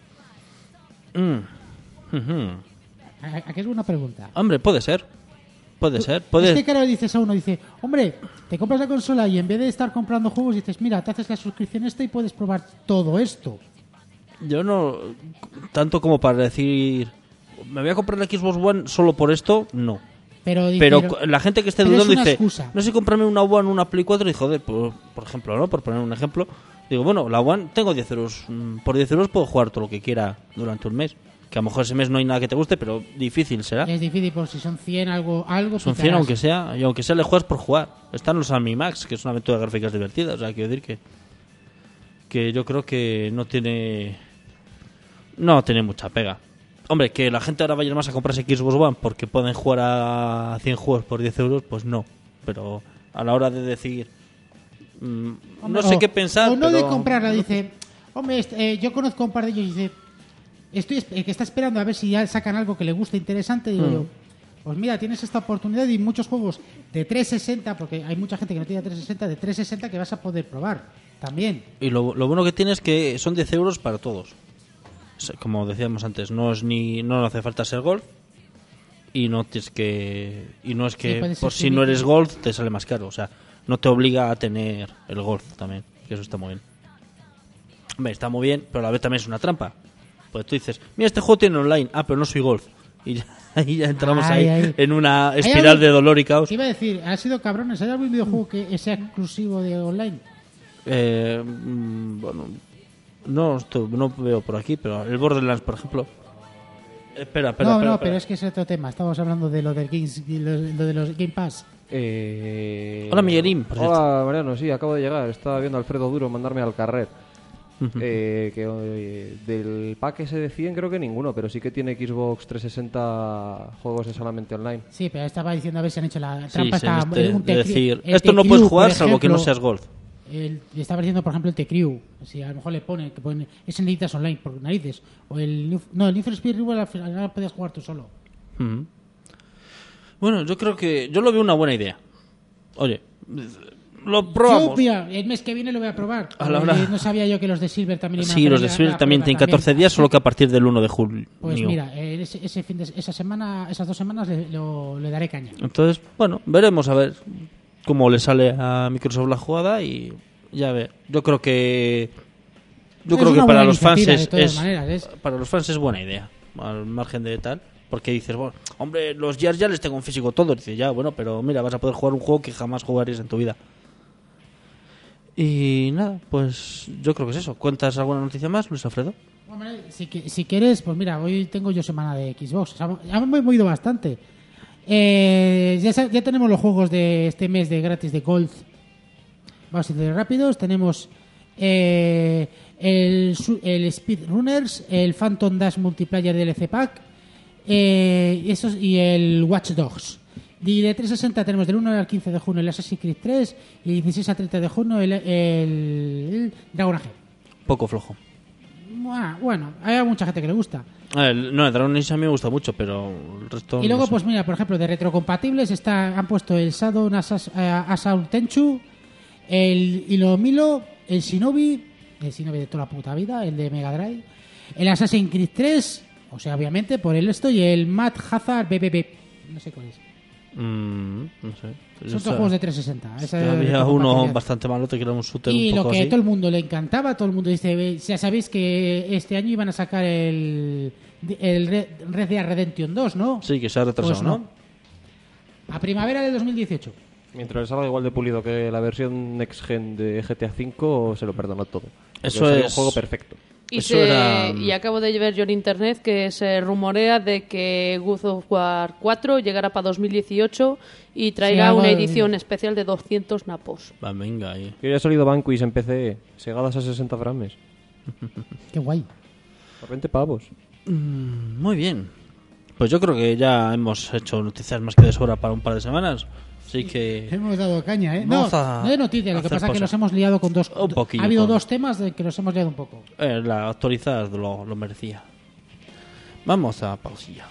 C: Aquí es una pregunta.
A: Hombre, puede ser.
C: Es que claro, dices a uno, dice, hombre, te compras la consola y en vez de estar comprando juegos dices, mira, te haces la suscripción esta y puedes probar todo esto.
A: Yo no... Tanto como para decir... ¿Me voy a comprar la Xbox One solo por esto? No.
C: Pero
A: La gente que esté
C: pero
A: dudando
C: es una
A: dice...
C: excusa.
A: No sé comprarme una One o una Play 4 y joder, por ejemplo, ¿no? Por poner un ejemplo. Digo, bueno, la One tengo 10 euros. Por 10 euros puedo jugar todo lo que quiera durante un mes. Que a lo mejor ese mes no hay nada que te guste, pero difícil será.
C: Es difícil, por si son 100, algo
A: Son 100
C: quitarás.
A: aunque sea. Y aunque sea le juegas por jugar. Están los Max, que es una aventura gráfica divertida. O sea, quiero decir que yo creo que no tiene mucha pega. Hombre, que la gente ahora vaya más a comprarse Xbox One porque pueden jugar a 100 juegos por 10 euros, pues no. Pero a la hora de decir... no sé qué pensar,
C: o no
A: pero...
C: de comprarla, dice... Hombre, yo conozco a un par de ellos y dice... El que está esperando a ver si ya sacan algo que le guste interesante, digo yo... Pues mira, tienes esta oportunidad y muchos juegos de 360, porque hay mucha gente que no tiene 360, de 360 que vas a poder probar también.
A: Y lo bueno que tiene es que son 10 euros para todos. Como decíamos antes, no hace falta ser Gold y no es que por si no eres Gold te sale más caro. O sea, no te obliga a tener el Gold también, que eso está muy bien. Hombre, está muy bien, pero a la vez también es una trampa. Pues tú dices, mira, este juego tiene online, pero no soy Gold. Y ahí ya entramos ahí en una espiral de dolor y caos.
C: Iba a decir, ha sido cabrones, ¿hay algún videojuego que sea exclusivo de online?
A: Bueno, no veo por aquí, pero el Borderlands, por ejemplo. Espera.
C: Pero es que es otro tema. Estamos hablando de lo del lo de los Game Pass.
A: Hola, Miguelín.
D: Hola, Mariano. Sí, acabo de llegar. Estaba viendo a Alfredo Duro mandarme al carrer. Del pack ese de 100 creo que ninguno, pero sí que tiene Xbox 360 juegos de solamente online.
C: Sí, pero estaba diciendo a ver si han hecho la trampa.
A: Decir, esto no puedes jugar salvo que no seas Gold.
C: Estaba diciendo, por ejemplo, el T-Crew. Si a lo mejor le pone ese necesitas online por narices. O el Need for Speed Real al final podías jugar tú solo.
A: Bueno, yo creo que yo lo veo una buena idea. Oye, lo probamos.
C: Yo, mira, el mes que viene lo voy a probar. No sabía yo que los de Silver también iban a
A: Sí, los de Silver también tienen 14 días, solo que a partir del 1 de julio.
C: Pues mira, esas 2 semanas le daré caña.
A: Entonces, bueno, veremos a ver cómo le sale a Microsoft la jugada y ya ver. Yo creo que para los fans para los fans es buena idea, al margen de tal, porque dices, bueno, hombre, los Gears ya les tengo en físico todos. Dices, ya, bueno, pero mira, vas a poder jugar un juego que jamás jugarías en tu vida. Y nada, pues yo creo que es eso. ¿Cuentas alguna noticia más, Luis Alfredo?
C: Hombre, si quieres, pues mira, hoy tengo yo semana de Xbox. O sea, ya me he movido bastante. Ya tenemos los juegos de este mes de gratis de Gold. Vamos a ir rápidos. Tenemos el Speedrunners, el Phantom Dash Multiplayer DLC Pack y el Watch Dogs. Y de 360 tenemos del 1 al 15 de junio el Assassin's Creed 3 y 16 al 30 de junio el Dragon Age.
A: Poco flojo.
C: Bueno, hay mucha gente que le gusta.
A: El Dragon Age a mí me gusta mucho, pero el resto...
C: Y luego,
A: no sé.
C: pues mira, por ejemplo, de retrocompatibles han puesto el Shadow Assault Tenchu, el Hilo Milo, el Shinobi de toda la puta vida, el de Mega Drive, el Assassin's Creed 3, o sea, obviamente, por el esto, y el Mad Hazard BBB. No sé cuál es.
A: No sé.
C: Son todos juegos de 360.
A: Había uno bastante malote que era un shooter
C: y
A: un poco
C: lo que
A: así.
C: a todo el mundo le encantaba, todo el mundo dice, ya sabéis que este año iban a sacar el Red Dead Redemption 2, ¿no?
A: Sí, que se ha retrasado,
C: Pues no. A primavera de 2018.
D: Mientras salga igual de pulido que la versión Next Gen de GTA V, se lo perdonó todo.
A: Eso
D: es
A: es
D: un juego perfecto.
B: Y acabo de ver yo en internet que se rumorea de que God of War 4 llegará para 2018 y traerá una edición especial de 200 napos.
A: Venga, ahí.
D: Que ya ha salido Vanquish en PC, segadas a 60 frames.
C: Qué guay.
D: Por 20 pavos.
A: Muy bien. Pues yo creo que ya hemos hecho noticias más que de sobra para un par de semanas. Así que...
C: Hemos dado caña, ¿eh? No de noticias, lo que pasa es que los hemos liado con dos...
A: Un poquillo.
C: Ha habido 2 temas de que los hemos liado un poco.
A: La actualizada lo merecía. Vamos a pausilla.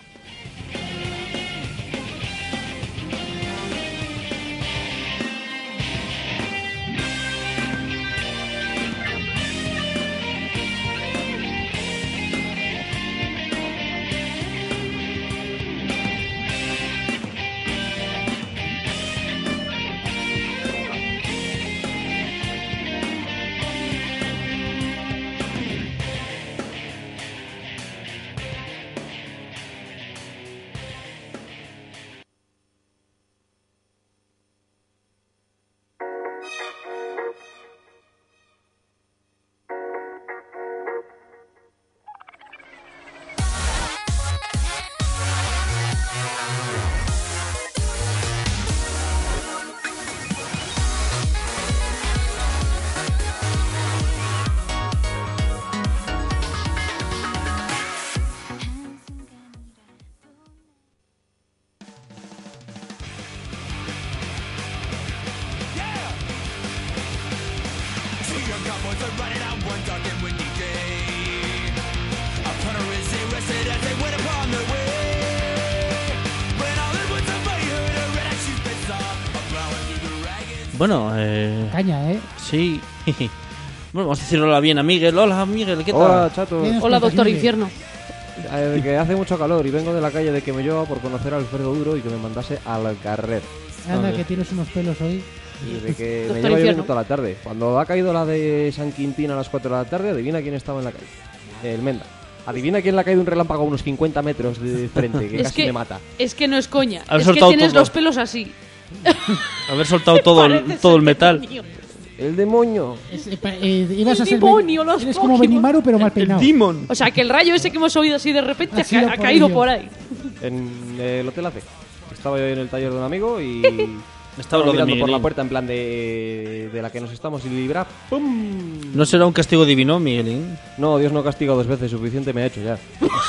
A: Bueno,
C: Caña, ¿eh?
A: sí. Bueno, vamos a decir hola bien a Miguel. Hola, Miguel, ¿qué tal?
D: Hola, chato.
C: Tienes
B: Hola,
C: cuentas,
B: Doctor
C: Miguel.
B: Infierno.
D: Que hace mucho calor y vengo de la calle de que me lleva por conocer a Alfredo Duro y que me mandase al carrer.
C: Anda, que tienes unos pelos hoy.
D: Y de que
B: Doctor
D: me lleva lloviendo
B: Infierno.
D: toda la tarde. Cuando ha caído la de San Quintín a las 4 de la tarde, adivina quién estaba en la calle. El Menda. Adivina quién le ha caído un relámpago a unos 50 metros de frente, que
B: Es
D: casi
B: que,
D: me mata.
B: es que no es coña.
A: Has
B: Es que
A: soltado
B: tienes
A: todo.
B: los pelos así.
A: Haber soltado todo
B: Pareces
A: el
B: el
A: metal.
B: demonio.
D: El demonio.
C: Ibas a
B: El
C: ser
B: demonio, los
C: eres como
B: Pokémon.
C: Benimaru, pero mal peinado.
A: Demon.
B: O sea, que el rayo ese que hemos oído así de repente
C: Ha sido
B: ha
C: por
B: caído
C: ello.
B: por ahí.
D: En el Hotel AC. Estaba yo en el taller de un amigo y...
A: Estaba lo de
D: mirando por la
A: Miguelín.
D: puerta en plan de la que nos estamos y libra. ¡Pum!
A: ¿No será un castigo divino, Miguelín?
D: No, Dios no castiga 2 veces, suficiente me ha hecho ya.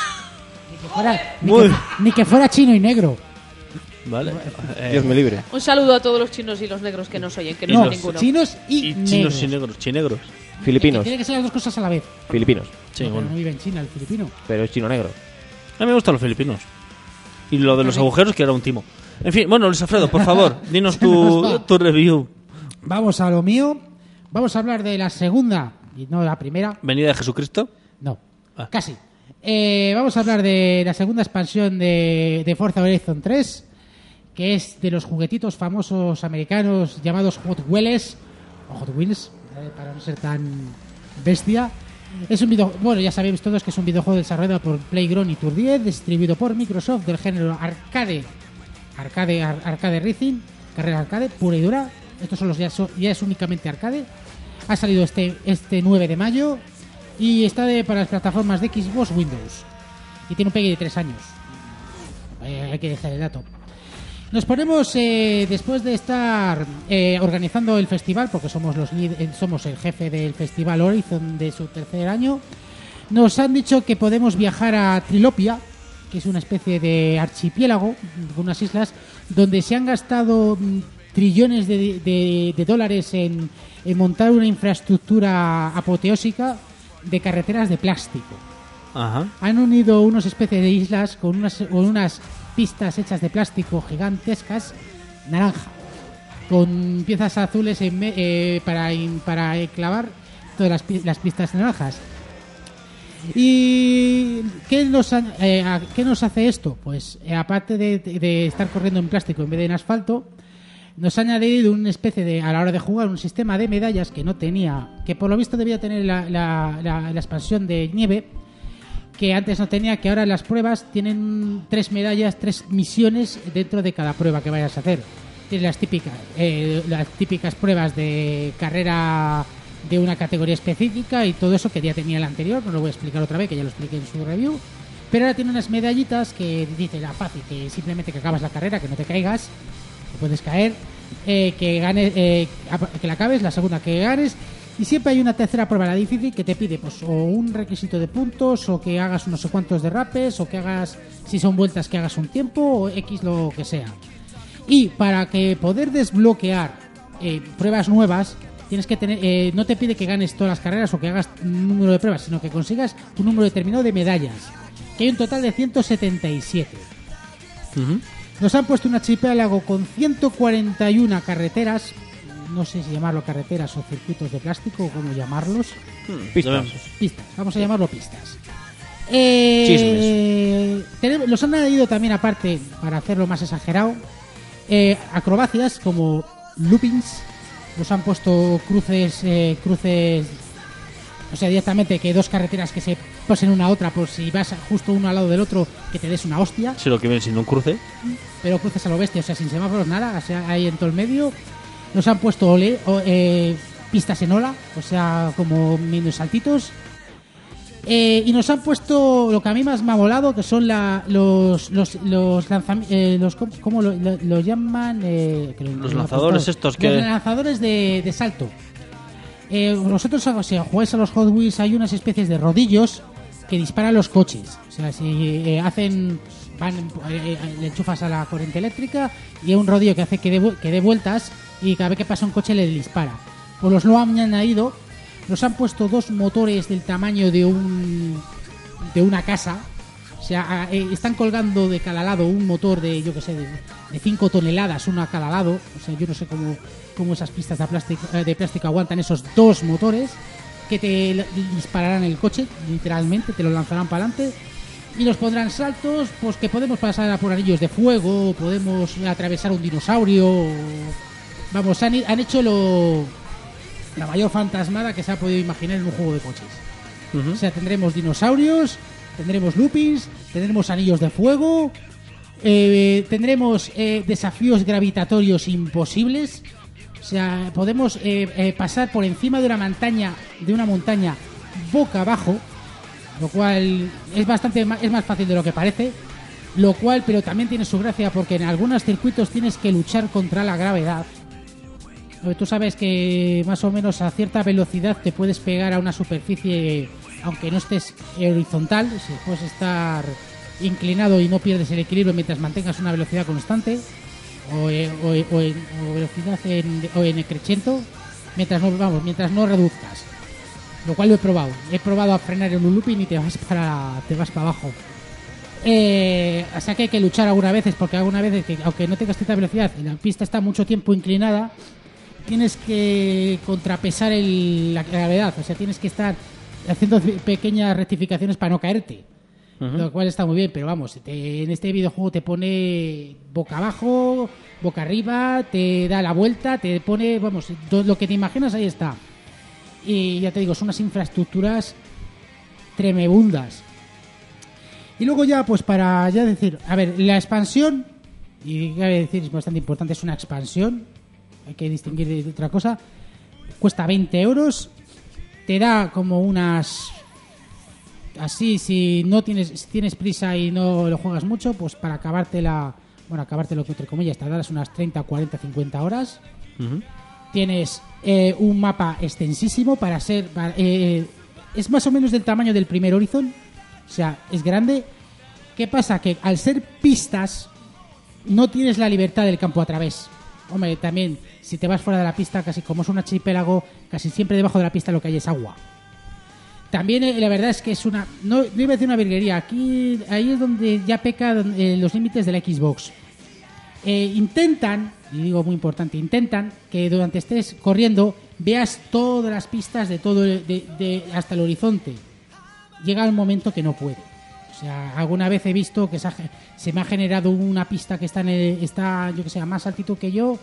C: Ni que fuera chino y negro.
A: Vale.
D: Dios me libre.
B: Un saludo a todos los chinos y los negros que nos oyen, que no
C: No,
B: es ninguno.
C: chinos y,
A: Y
C: negros.
A: chinos y negros. Chinegros.
D: Filipinos.
C: Tiene que ser las dos cosas a la vez.
D: Filipinos.
A: Sí,
C: No, pero
A: bueno.
C: no vive en China, el filipino.
D: Pero es chino negro.
A: A mí me gustan los filipinos. Y lo de los agujeros, que era un timo. En fin, bueno, Luis Alfredo, por favor, dinos tu review.
C: Vamos a lo mío. Vamos a hablar de la segunda, y no la primera.
A: Venida de Jesucristo.
C: No,
A: Ah.
C: casi. Vamos a hablar de la segunda expansión de Forza Horizon 3, que es de los juguetitos famosos americanos llamados Hot Wheels, o Hot Wheels, para no ser tan bestia. Es un videojuego, bueno, ya sabéis todos que es un videojuego desarrollado por Playground y Tour 10, distribuido por Microsoft, del género arcade racing, carrera arcade, pura y dura. Estos son ya es únicamente arcade. Ha salido este 9 de mayo y está para las plataformas de Xbox, Windows. Y tiene un PEGI de 3 años. Hay que dejar el dato. Nos ponemos, después de estar organizando el festival, porque somos el jefe del festival Horizon de su tercer año, nos han dicho que podemos viajar a Trilopia, que es una especie de archipiélago, unas islas, donde se han gastado trillones de dólares en montar una infraestructura apoteósica de carreteras de plástico.
A: Ajá.
C: Han unido unas especies de islas con unas pistas hechas de plástico gigantescas, naranja, con piezas azules para clavar todas las pistas naranjas. ¿Y qué nos hace esto? Pues aparte de estar corriendo en plástico en vez de en asfalto, nos ha añadido una especie de, a la hora de jugar, un sistema de medallas que no tenía, que por lo visto debía tener la expansión de nieve, que antes no tenía, que ahora en las pruebas tienen 3 medallas, 3 misiones dentro de cada prueba que vayas a hacer. Tienes las típicas pruebas de carrera de una categoría específica y todo eso que ya tenía el anterior, no lo voy a explicar otra vez, que ya lo expliqué en su review. Pero ahora tiene unas medallitas que dice la fácil, que simplemente que acabas la carrera, que no te caigas, que puedes caer, que ganes, que la acabes, la segunda que ganes. Y siempre hay una tercera prueba, la difícil, que te pide pues o un requisito de puntos, o que hagas no sé cuántos derrapes, o que hagas, si son vueltas, que hagas un tiempo, o X lo que sea. Y para que poder desbloquear pruebas nuevas, tienes que tener, no te pide que ganes todas las carreras o que hagas un número de pruebas, sino que consigas un número determinado de medallas, que hay un total de 177.
A: Ujú.
C: Nos han puesto un archipiélago con 141 carreteras. No sé si llamarlo carreteras o circuitos de plástico o cómo llamarlos.
D: Pistas.
C: Pistas, vamos a llamarlo pistas. Los han añadido también, aparte, para hacerlo más exagerado, acrobacias como loopings. Nos han puesto cruces, o sea, directamente que 2 carreteras que se pasen una a otra, por si vas justo uno al lado del otro, que te des una hostia.
A: Si lo que viene siendo un cruce.
C: Pero cruces a lo bestia, o sea, sin semáforos, nada, o sea, ahí en todo el medio. Nos han puesto pistas en ola, o sea, como mini saltitos. Y nos han puesto lo que a mí más me ha volado, que son los lanzamientos, ¿cómo lo llaman?
A: Los lanzadores estos que...
C: Los lanzadores de salto. Vosotros, si jugáis a los Hot Wheels, hay unas especies de rodillos que disparan los coches. O sea, si le enchufas a la corriente eléctrica y hay un rodillo que hace que dé vueltas y cada vez que pasa un coche le dispara. Pues los lo han añadido. Nos han puesto 2 motores del tamaño de una casa. O sea, están colgando de cada lado un motor de, yo que sé, de 5 toneladas, uno a cada lado. O sea, yo no sé cómo esas pistas de plástico aguantan esos 2 motores que te dispararán el coche, literalmente, te lo lanzarán para adelante. Y nos pondrán saltos, pues que podemos pasar por anillos de fuego, podemos atravesar un dinosaurio. Vamos, han hecho la mayor fantasmada que se ha podido imaginar en un juego de coches. Uh-huh. O sea, tendremos dinosaurios, tendremos loopings, tendremos anillos de fuego, tendremos desafíos gravitatorios imposibles. O sea, podemos pasar por encima de una montaña boca abajo, lo cual es más fácil de lo que parece. Lo cual, pero también tiene su gracia porque en algunos circuitos tienes que luchar contra la gravedad. Tú sabes que más o menos a cierta velocidad te puedes pegar a una superficie, aunque no estés horizontal, si puedes estar inclinado y no pierdes el equilibrio mientras mantengas una velocidad constante o velocidad en crescento, mientras no reduzcas. Lo cual lo he probado. He probado a frenar en un looping y te vas para abajo. O sea que hay que luchar algunas veces, porque algunas veces que aunque no tengas tanta velocidad y la pista está mucho tiempo inclinada, tienes que contrapesar la gravedad. O sea, tienes que estar haciendo pequeñas rectificaciones para no caerte. Uh-huh. Lo cual está muy bien, pero vamos, en este videojuego te pone boca abajo, boca arriba, te da la vuelta, te pone, vamos, todo lo que te imaginas ahí está. Y ya te digo, son unas infraestructuras tremebundas. Y luego ya, pues para ya decir, a ver, la expansión, y cabe decir, es bastante importante, es una expansión, hay que distinguir de otra cosa, cuesta 20 euros, te da como unas... Así, si tienes prisa y no lo juegas mucho, pues para acabártelo entre comillas, tardarás unas 30, 40, 50 horas. Uh-huh. Tienes un mapa extensísimo para ser... es más o menos del tamaño del primer Horizon, o sea, es grande. ¿Qué pasa? Que al ser pistas, no tienes la libertad del campo a través. Hombre, también, si te vas fuera de la pista, casi como es un archipiélago, casi siempre debajo de la pista lo que hay es agua. También la verdad es que es una... No iba a decir una virguería. Ahí es donde ya peca los límites de la Xbox. Intentan, y digo muy importante, intentan que durante estés corriendo veas todas las pistas de todo hasta el horizonte. Llega un momento que no puede. O sea, alguna vez he visto que se me ha generado una pista que está yo que sé, a más altitud que yo,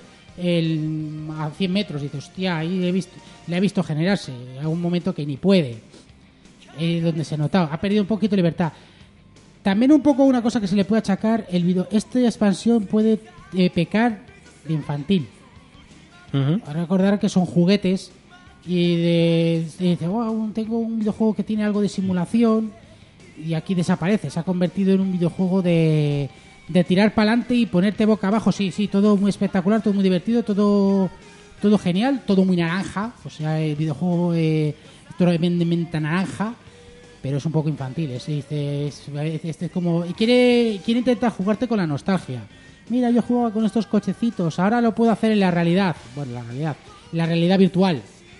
C: a 100 metros. Y dices, hostia, ahí le he visto generarse. A un momento que ni puede. Donde se ha notado. Ha perdido un poquito de libertad. También un poco una cosa que se le puede achacar, esta expansión puede pecar de infantil. Uh-huh. A recordar que son juguetes y dice, wow, tengo un videojuego que tiene algo de simulación y aquí desaparece. Se ha convertido en un videojuego de tirar para adelante y ponerte boca abajo. Sí, todo muy espectacular, todo muy divertido, todo genial, todo muy naranja. O sea, el videojuego tremendamente naranja. Pero es un poco infantil, es como... Y quiere intentar jugarte con la nostalgia. Mira, yo jugaba con estos cochecitos, ahora lo puedo hacer en la realidad. Bueno, la realidad virtual.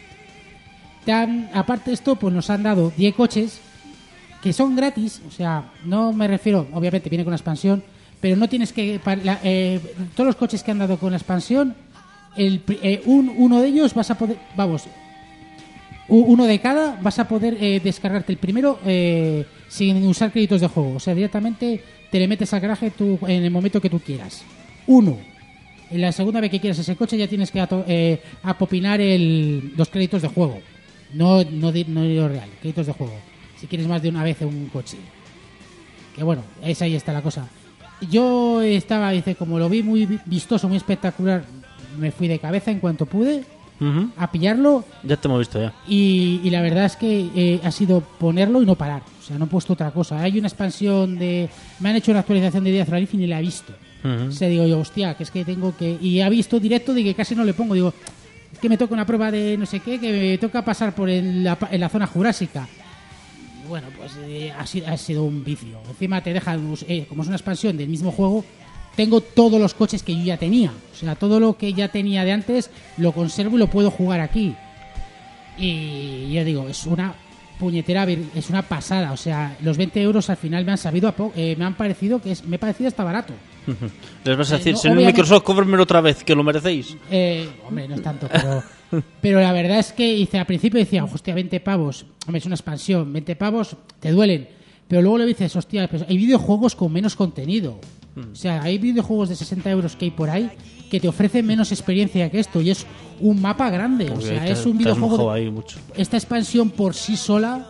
C: Aparte de esto, pues nos han dado 10 coches que son gratis. O sea, no me refiero... Obviamente viene con la expansión, pero no tienes que... todos los coches que han dado con la expansión, uno de ellos vas a poder... Vamos... Uno de cada vas a poder descargarte el primero sin usar créditos de juego. O sea, directamente te le metes al garaje en el momento que tú quieras. Uno. En la segunda vez que quieras ese coche ya tienes que apopinar los créditos de juego. No lo real, créditos de juego. Si quieres más de una vez un coche. Que bueno, ahí está la cosa. Yo como lo vi muy vistoso, muy espectacular, me fui de cabeza en cuanto pude. Uh-huh. A pillarlo.
A: Ya te hemos visto ya.
C: Y la verdad es que ha sido ponerlo y no parar. O sea, no he puesto otra cosa. Hay una expansión me han hecho una actualización de Death Relief y ni la he visto. Uh-huh. O sea, digo yo, hostia, que es que tengo que... Y ha visto directo de que casi no le pongo. Digo, es que me toca una prueba de no sé qué, que me toca pasar por en la zona jurásica. Y bueno, pues ha sido un vicio. Encima te dejan, como es una expansión del mismo juego... Tengo todos los coches que yo ya tenía. O sea, todo lo que ya tenía de antes lo conservo y lo puedo jugar aquí. Y ya digo, es una puñetera, es una pasada. O sea, los 20 euros al final me han sabido me han parecido me ha parecido hasta barato.
A: Les vas a decir,
C: no,
A: señor
C: obviamente-
A: Microsoft, cóbrenmelo otra vez, que lo merecéis.
C: Hombre, no es tanto, pero la verdad es que al principio decía, hostia, 20 pavos, hombre, es una expansión, 20 pavos te duelen, pero luego le dices, hostia, pues hay videojuegos con menos contenido. O sea, hay videojuegos de 60 euros que hay por ahí que te ofrecen menos experiencia que esto, y es un mapa grande. O
A: Porque
C: sea,
A: te-
C: es un
A: te has
C: videojuego.
A: mojado ahí mucho.
C: Esta expansión por sí sola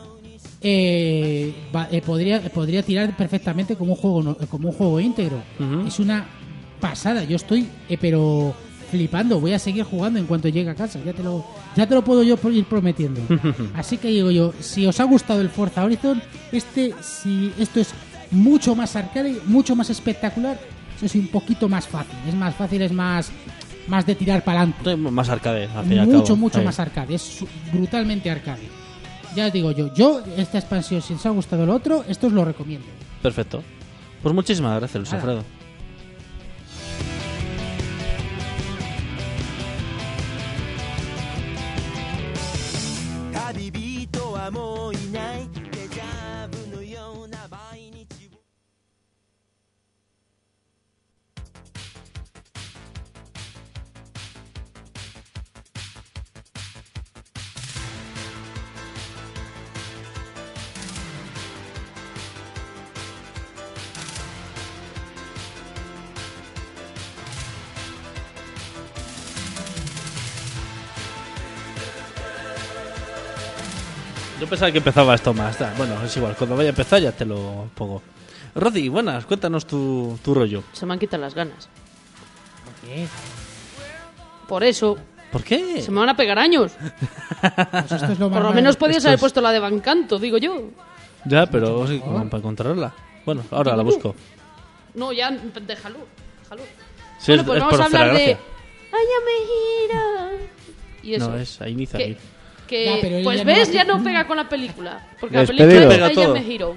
C: podría tirar perfectamente como un juego íntegro. Es una pasada. Yo estoy pero flipando. Voy a seguir jugando en cuanto llegue a casa. Ya te lo puedo yo ir prometiendo. Así que digo yo, si os ha gustado el Forza Horizon, esto es mucho más arcade, mucho más espectacular. Eso es un poquito más fácil. Es más fácil, es más de tirar para adelante.
A: Más arcade, al fin y al cabo.
C: Mucho
A: Sí.
C: más arcade. Es brutalmente arcade. Ya os digo yo esta expansión, si os ha gustado lo otro, esto os lo recomiendo.
A: Perfecto. Pues muchísimas gracias, Luis
C: Nada.
A: Alfredo. Yo pensaba que empezaba esto más. Bueno, es igual. Cuando vaya a empezar ya te lo pongo. Rodi, buenas. Cuéntanos tu rollo.
B: Se me han quitado las ganas.
C: ¿Por qué?
B: Por eso,
A: ¿Por qué?
B: se me van a pegar años.
C: Pues esto es lo más
B: Por lo
C: malo.
B: menos podías
A: esto
B: haber
A: es-
B: puesto la de Bancanto, digo yo.
A: Ya, pero sí, como para encontrarla. Bueno, ahora la busco.
B: No, ya, déjalo.
A: Sí,
B: Bueno,
A: es
B: pues
A: por
B: vamos a
A: hacer la
B: hablar de...
A: gracia.
B: ¡Ay, ya me gira! Y eso.
A: No, es a inicia.
B: que,
C: Ya, pero él
B: pues
C: ya no
B: ves,
C: hace-
B: ya no pega con la película. Porque
D: Despedido.
B: la película
A: Pega
B: es I Am
A: todo.
B: a Hero.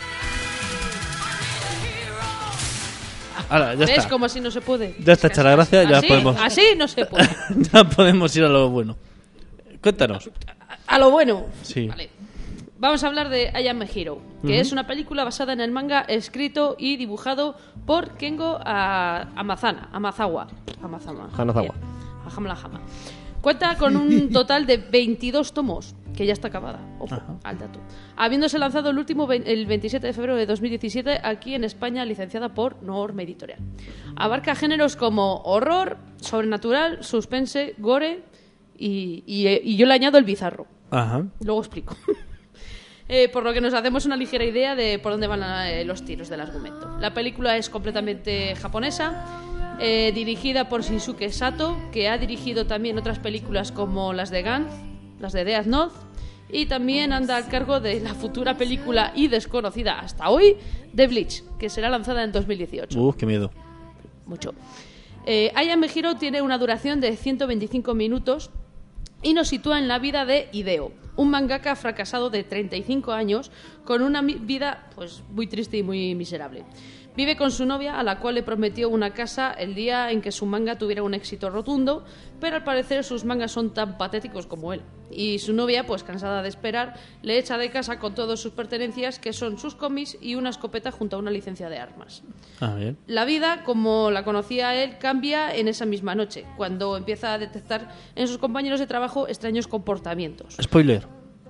A: Ahora, ya
B: ¿Ves
A: está.
B: cómo así no se puede?
A: Ya está hecha la gracia, ya
B: Así,
A: podemos.
B: así no se puede.
A: Ya podemos ir a lo bueno. Cuéntanos.
B: A lo bueno.
A: Sí.
B: Vale. Vamos a hablar de I Am a Hero, que es una película basada en el manga escrito y dibujado por Kengo Hanazawa.
D: Hanazawa.
B: Bien. Hama. Cuenta con un total de 22 tomos, que ya está acabada. Ojo, al dato. Habiéndose lanzado el último el 27 de febrero de 2017 aquí en España, licenciada por Norma Editorial. Abarca géneros como horror, sobrenatural, suspense, gore y yo le añado el bizarro.
A: Ajá.
B: Luego explico. Por lo que nos hacemos una ligera idea de por dónde van los tiros del argumento. La película es completamente japonesa, dirigida por Shinsuke Sato, que ha dirigido también otras películas como las de Gantz, las de Death Note, y también anda al cargo de la futura película y desconocida hasta hoy de Bleach, que será lanzada en 2018.
A: Qué miedo.
B: Mucho. I Am a Hero tiene una duración de 125 minutos y nos sitúa en la vida de Hideo, un mangaka fracasado de 35 años con una vida pues muy triste y muy miserable. Vive con su novia, a la cual le prometió una casa el día en que su manga tuviera un éxito rotundo, pero al parecer sus mangas son tan patéticos como él. Y su novia, pues cansada de esperar, le echa de casa con todas sus pertenencias, que son sus cómics y una escopeta junto a una licencia de armas.
A: Ah, bien.
B: La vida, como la conocía él, cambia en esa misma noche, cuando empieza a detectar en sus compañeros de trabajo extraños comportamientos.
A: Spoiler.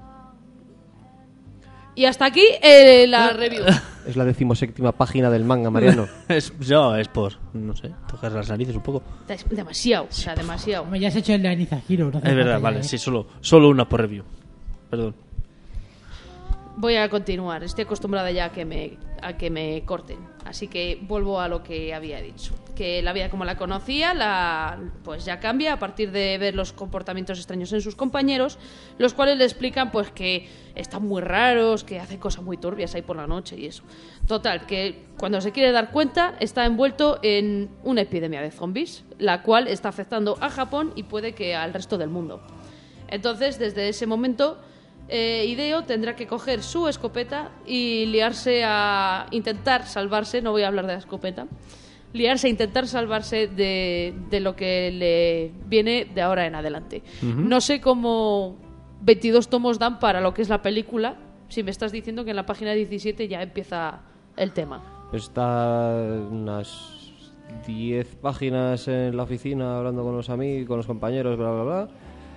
B: Y hasta aquí la review.
D: Es la 17ª página del manga, Mariano.
A: es por, no sé, tocar las narices un poco.
B: Demasiado, o sea, demasiado.
C: Hombre, ya has hecho el de Anizahiro. No hace
A: Es verdad,
C: falta ya,
A: vale,
C: ¿eh?
A: sí, solo una por review. Perdón.
B: Voy a continuar, estoy acostumbrada ya a que me corten, así que vuelvo a lo que había dicho, que la vida como la conocía pues ya cambia a partir de ver los comportamientos extraños en sus compañeros, los cuales le explican pues que están muy raros, que hacen cosas muy turbias ahí por la noche y eso. Total, que cuando se quiere dar cuenta está envuelto en una epidemia de zombies, la cual está afectando a Japón y puede que al resto del mundo. Entonces, desde ese momento Hideo tendrá que coger su escopeta y liarse a intentar salvarse, no voy a hablar de la escopeta, liarse a intentar salvarse de lo que le viene de ahora en adelante. No sé cómo 22 tomos dan para lo que es la película, si me estás diciendo que en la página 17 ya empieza el tema.
D: Está unas 10 páginas en la oficina hablando con los amigos, con los compañeros, bla, bla, bla.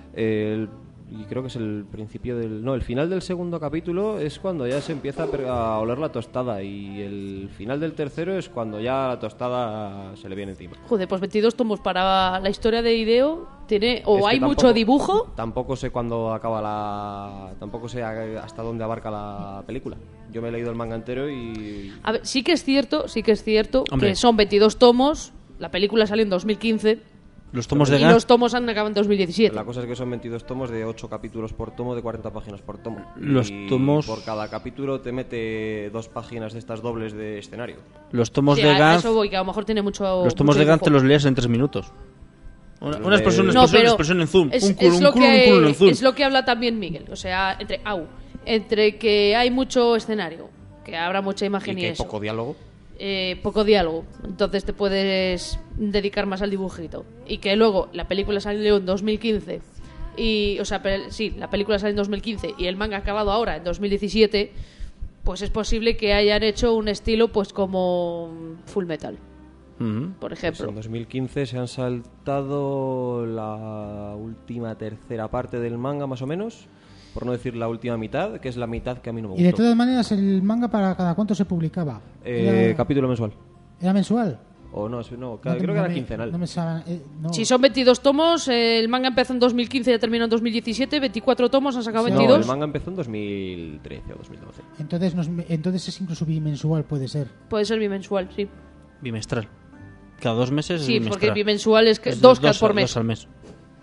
D: Y creo que es el principio del... No, el final del segundo capítulo es cuando ya se empieza a oler la tostada, y el final del tercero es cuando ya la tostada se le viene encima.
B: Joder, pues 22 tomos para la historia de Hideo tiene... O
D: Es que
B: hay mucho dibujo...
D: Tampoco sé cuándo acaba la... Tampoco sé hasta dónde abarca la película. Yo me he leído el manga entero y...
B: A ver, sí que es cierto
A: Hombre.
B: que son 22 tomos, la película salió en 2015...
A: Los tomos de
B: y
A: Gant,
B: los tomos han acabado en 2017.
D: La cosa es que son 22 tomos de 8 capítulos por tomo, de 40 páginas por tomo.
A: Los
D: Y
A: tomos-
D: por cada capítulo te mete 2 páginas de estas dobles de escenario.
A: los tomos
B: Sí,
A: de
B: a
A: Gant,
B: eso voy, que a lo mejor tiene mucho...
A: los tomos
B: mucho
A: de Gant te
B: dibujo.
A: los lees en 3 minutos. Una expresión,
B: No, pero
A: expresión en zoom.
B: es,
A: un culo,
B: es
A: un
B: lo
A: culo,
B: que,
A: un culo en zoom.
B: es lo que habla también Miguel. O sea, entre que hay mucho escenario, que habrá mucha
D: Y
B: imagen y,
D: que hay
B: eso.
D: poco diálogo.
B: Poco diálogo, entonces te puedes dedicar más al dibujito. Y que luego la película salió en 2015 y, o sea, sí, la película salió en 2015 y el manga ha acabado ahora en 2017, pues es posible que hayan hecho un estilo pues como Full Metal,
A: Ujú.
B: por
D: Pues
B: ejemplo.
D: en 2015 se han saltado la última tercera parte del manga, más o menos, por no decir la última mitad, que es la mitad que a mí no me
C: Y de
D: gustó.
C: todas maneras, ¿el manga para cada cuánto se publicaba?
D: Capítulo mensual.
C: ¿Era mensual?
D: O no,
C: No
D: creo
C: te-
D: que
C: no
D: era
C: me-
D: quincenal.
C: No me sabe- no.
B: Si son 22 tomos, el manga empezó en 2015 y ya terminó en 2017, 24 tomos, han sacado
C: Sí.
D: No,
B: 22.
D: el manga empezó en 2013 o 2012.
C: Entonces es incluso bimensual, puede ser.
B: Puede ser bimensual, sí.
A: Bimestral. Cada 2 meses es
B: Sí,
A: bimestral.
B: porque bimensual es que
A: Es
B: dos por mes.
A: dos al mes.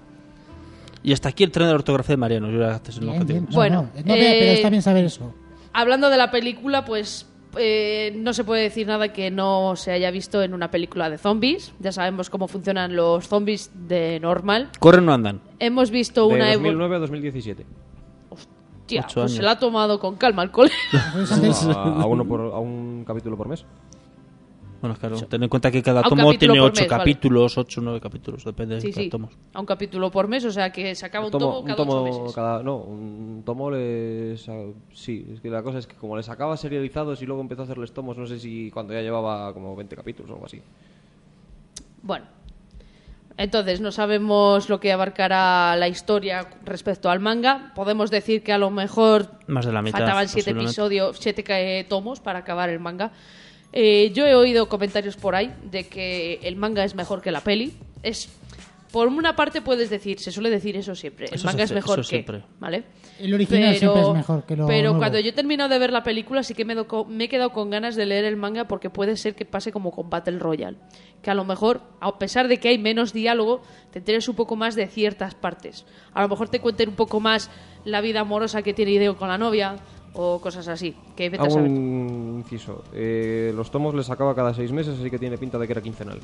A: Y hasta aquí el tren de la ortografía de Mariano. Yo era antes en el
C: Bien,
A: objetivo.
C: bien.
B: Bueno,
C: No, pero está bien saber eso.
B: Hablando de la película, pues no se puede decir nada que no se haya visto en una película de zombies. Ya sabemos cómo funcionan los zombies de normal.
A: Corren o no andan.
B: Hemos visto
D: De
B: una
D: 2009 a 2017.
B: Hostia,
A: 8
B: pues
A: años.
B: se la ha tomado con calma el cole.
C: Entonces, antes-
D: A un capítulo por mes.
A: Bueno, claro, ten en cuenta que cada
B: A un
A: tomo
B: capítulo
A: tiene
B: por
A: 8
B: mes, vale.
A: capítulos, 8 o 9 capítulos, depende de
B: Sí,
A: cada
B: sí.
A: tomos.
B: A un capítulo por mes, o sea que se acaba un tomo cada 8 meses.
D: Un tomo les... Sí, es que la cosa es que como les sacaba serializados y luego empezó a hacerles tomos, no sé si cuando ya llevaba como 20 capítulos o algo así.
B: Bueno, entonces no sabemos lo que abarcará la historia respecto al manga. Podemos decir que a lo mejor
A: Más de la mitad.
B: faltaban 7
A: posiblemente.
B: episodios, 7 tomos para acabar el manga. Yo he oído comentarios por ahí de que el manga es mejor que la peli. Por una parte puedes decir, se suele decir eso siempre, el
A: Eso
B: manga
A: se-
B: es mejor
A: eso
B: que,
A: siempre.
B: ¿vale?
C: El original siempre es mejor que lo
B: Pero
C: nuevo.
B: cuando yo he terminado de ver la película sí que me he quedado con ganas de leer el manga porque puede ser que pase como con Battle Royale. Que a lo mejor, a pesar de que hay menos diálogo, te enteres un poco más de ciertas partes. A lo mejor te cuenten un poco más la vida amorosa que tiene Hideo con la novia o cosas así. Que vete a
D: Hago
B: saber.
D: un inciso. Los tomos les sacaba cada 6 meses, así que tiene pinta de que era quincenal.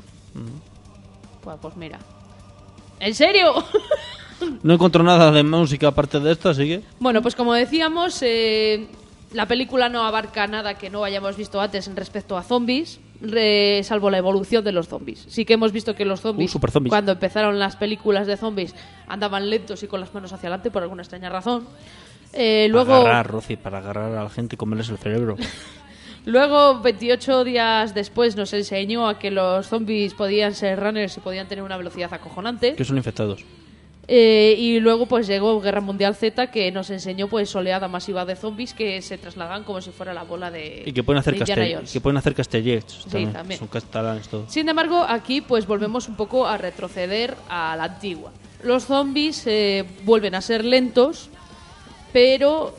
B: Pues mira. ¿En serio?
A: No encuentro nada de música aparte de esto, así que...
B: Bueno, pues como decíamos, la película no abarca nada que no hayamos visto antes en respecto a zombies, salvo la evolución de los zombies. Sí que hemos visto que los zombies,
A: superzombies.
B: cuando empezaron las películas de zombies, andaban lentos y con las manos hacia adelante por alguna extraña razón. Luego,
A: Para agarrar, Rosy, para agarrar a la gente y comerles el cerebro.
B: luego, 28 días después, nos enseñó a que los zombies podían ser runners y podían tener una velocidad acojonante.
A: Que son infectados.
B: Y luego pues llegó Guerra Mundial Z, que nos enseñó pues oleada masiva de zombies que se trasladaban como si fuera la bola de
A: Y que pueden hacer,
B: de Indiana Jones.
A: que pueden hacer castellets.
B: Sí, también.
A: Son catalanes todo.
B: Sin embargo, aquí pues volvemos un poco a retroceder a la antigua. Los zombies vuelven a ser lentos, pero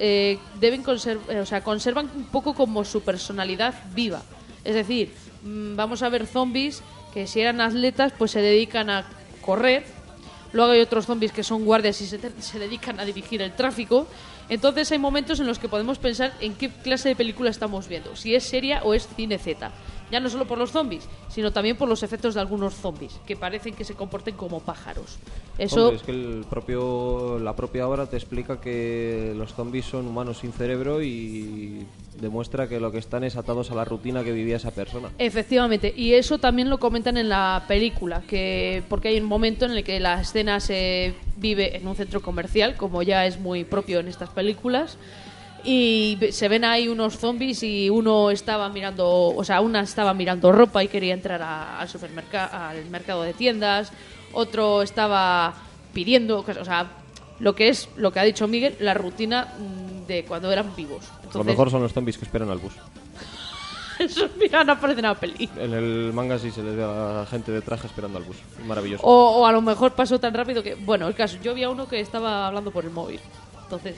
B: conservan un poco como su personalidad viva. Es decir, vamos a ver zombies que si eran atletas pues se dedican a correr. Luego hay otros zombies que son guardias y se dedican a dirigir el tráfico. Entonces hay momentos en los que podemos pensar en qué clase de película estamos viendo, si es seria o es cine Z. Ya no solo por los zombies, sino también por los efectos de algunos zombies, que parecen que se comporten como pájaros. Eso...
D: Hombre, es que la propia obra te explica que los zombies son humanos sin cerebro y demuestra que lo que están es atados a la rutina que vivía esa persona.
B: Efectivamente, y eso también lo comentan en la película, porque hay un momento en el que la escena se vive en un centro comercial, como ya es muy propio en estas películas, y se ven ahí unos zombies y una estaba mirando ropa y quería entrar al al mercado de tiendas, otro estaba pidiendo, o sea, lo que ha dicho Miguel, la rutina de cuando eran vivos. Entonces,
D: Lo mejor son los zombies que esperan al bus.
B: esos, mira, no aparecen en la peli.
D: En el manga sí se les ve a la gente de traje esperando al bus. Maravilloso.
B: O a lo mejor pasó tan rápido que... Bueno, el caso, yo vi a uno que estaba hablando por el móvil. Entonces,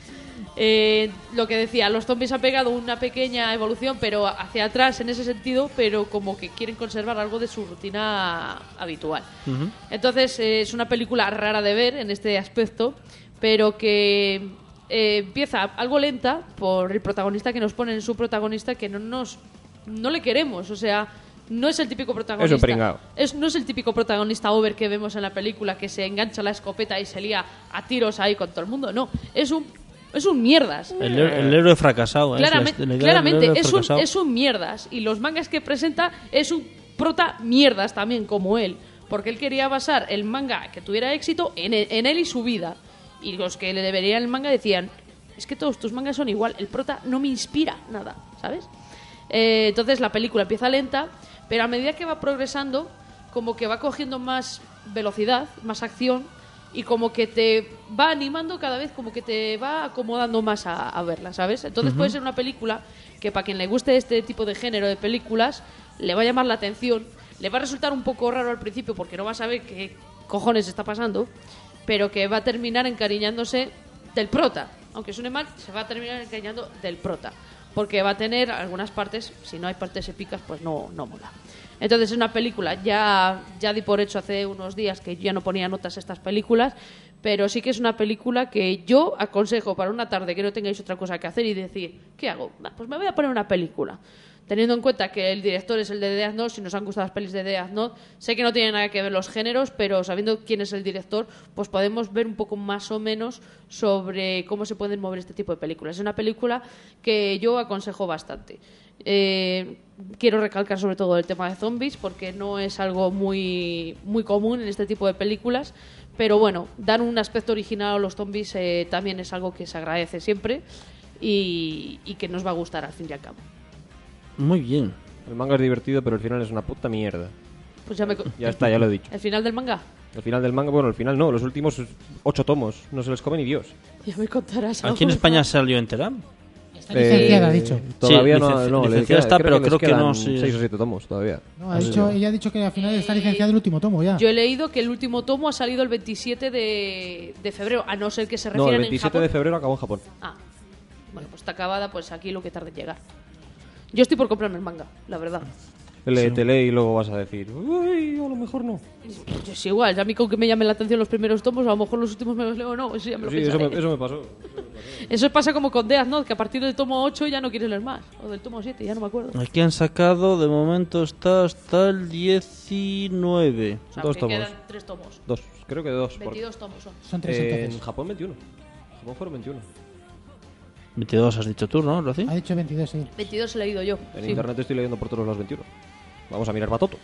B: lo que decía, los zombies han pegado una pequeña evolución, pero hacia atrás en ese sentido, pero como que quieren conservar algo de su rutina habitual. Entonces, es una película rara de ver en este aspecto, pero que empieza algo lenta por el protagonista que nos pone en su protagonista, que no le queremos, o sea... No es el típico protagonista.
D: Es un pringao.
B: No es el típico protagonista over que vemos en la película, que se engancha la escopeta y se lía a tiros ahí con todo el mundo. No, es un mierdas.
A: El héroe fracasado.
B: Claramente, es un mierdas. Y los mangas que presenta es un prota mierdas también, como él. Porque él quería basar el manga que tuviera éxito en él y su vida. Y los que le deberían el manga decían, es que todos tus mangas son igual, el prota no me inspira nada, ¿sabes? Entonces la película empieza lenta, pero a medida que va progresando, como que va cogiendo más velocidad, más acción, y como que te va animando cada vez, como que te va acomodando más a verla, ¿sabes? Entonces puede ser una película que para quien le guste este tipo de género de películas, le va a llamar la atención, le va a resultar un poco raro al principio porque no va a saber qué cojones está pasando, pero que va a terminar encariñándose del prota. Aunque suene mal, se va a terminar encariñando del prota. Porque va a tener algunas partes, si no hay partes épicas, pues no mola. Entonces es una película, ya di por hecho hace unos días que ya no ponía notas a estas películas, pero sí que es una película que yo aconsejo para una tarde que no tengáis otra cosa que hacer y decir, ¿qué hago? Pues me voy a poner una película. Teniendo en cuenta que el director es el de Death Note, si nos han gustado las pelis de Death Note, sé que no tiene nada que ver los géneros, pero sabiendo quién es el director, pues podemos ver un poco más o menos sobre cómo se pueden mover este tipo de películas. Es una película que yo aconsejo bastante. Quiero recalcar sobre todo el tema de zombies, porque no es algo muy, muy común en este tipo de películas, pero bueno, dar un aspecto original a los zombies también es algo que se agradece siempre y que nos va a gustar al fin y al cabo.
A: Muy bien.
D: El manga es divertido, pero el final es una puta mierda.
B: Pues
D: ya está, ya lo he dicho.
B: ¿El final del manga?
D: El final del manga, bueno, el final no, los últimos 8 tomos, no se les come ni Dios.
B: Ya me contarás algo.
A: Aquí en España salió entera.
C: Está licenciada, ha dicho.
D: Todavía
A: Sí,
D: no,
A: licenciada está, pero creo que no.
D: 6 o 7 tomos todavía.
C: No, ella ha dicho que al final está licenciado el último tomo ya.
B: Yo he leído que el último tomo ha salido el 27 de febrero, a no ser que se
D: No,
B: refieran
D: el 27 de febrero acabó en Japón.
B: Ah, bueno, pues está acabada, pues aquí lo que tarde en llegar. Yo estoy por comprarme el manga, la verdad.
D: Te lee y luego vas a decir, uy, a lo mejor no.
B: Es igual, a mí con que me llamen la atención los primeros tomos, a lo mejor los últimos me los leo o no, eso ya me lo
D: Sí,
B: pensaré.
D: eso me pasó.
B: Eso pasa como con Death Note, que a partir del tomo 8 ya no quieres leer más, o del tomo 7, ya no me acuerdo.
A: Aquí han sacado, de momento está hasta el 19.
B: O sea,
D: 2
B: que
D: tomos.
B: quedan 3 tomos.
D: 2, creo que 2.
B: 22 tomos son.
C: Son 3
D: En
C: entonces.
D: Japón 21. En Japón fueron 21.
A: 22 has dicho tú, ¿no, Rocío?
C: Ha dicho 22, sí.
B: 22 he leído yo.
D: En
B: sí.
D: internet estoy leyendo por todos los 21. Vamos a mirar Batoto.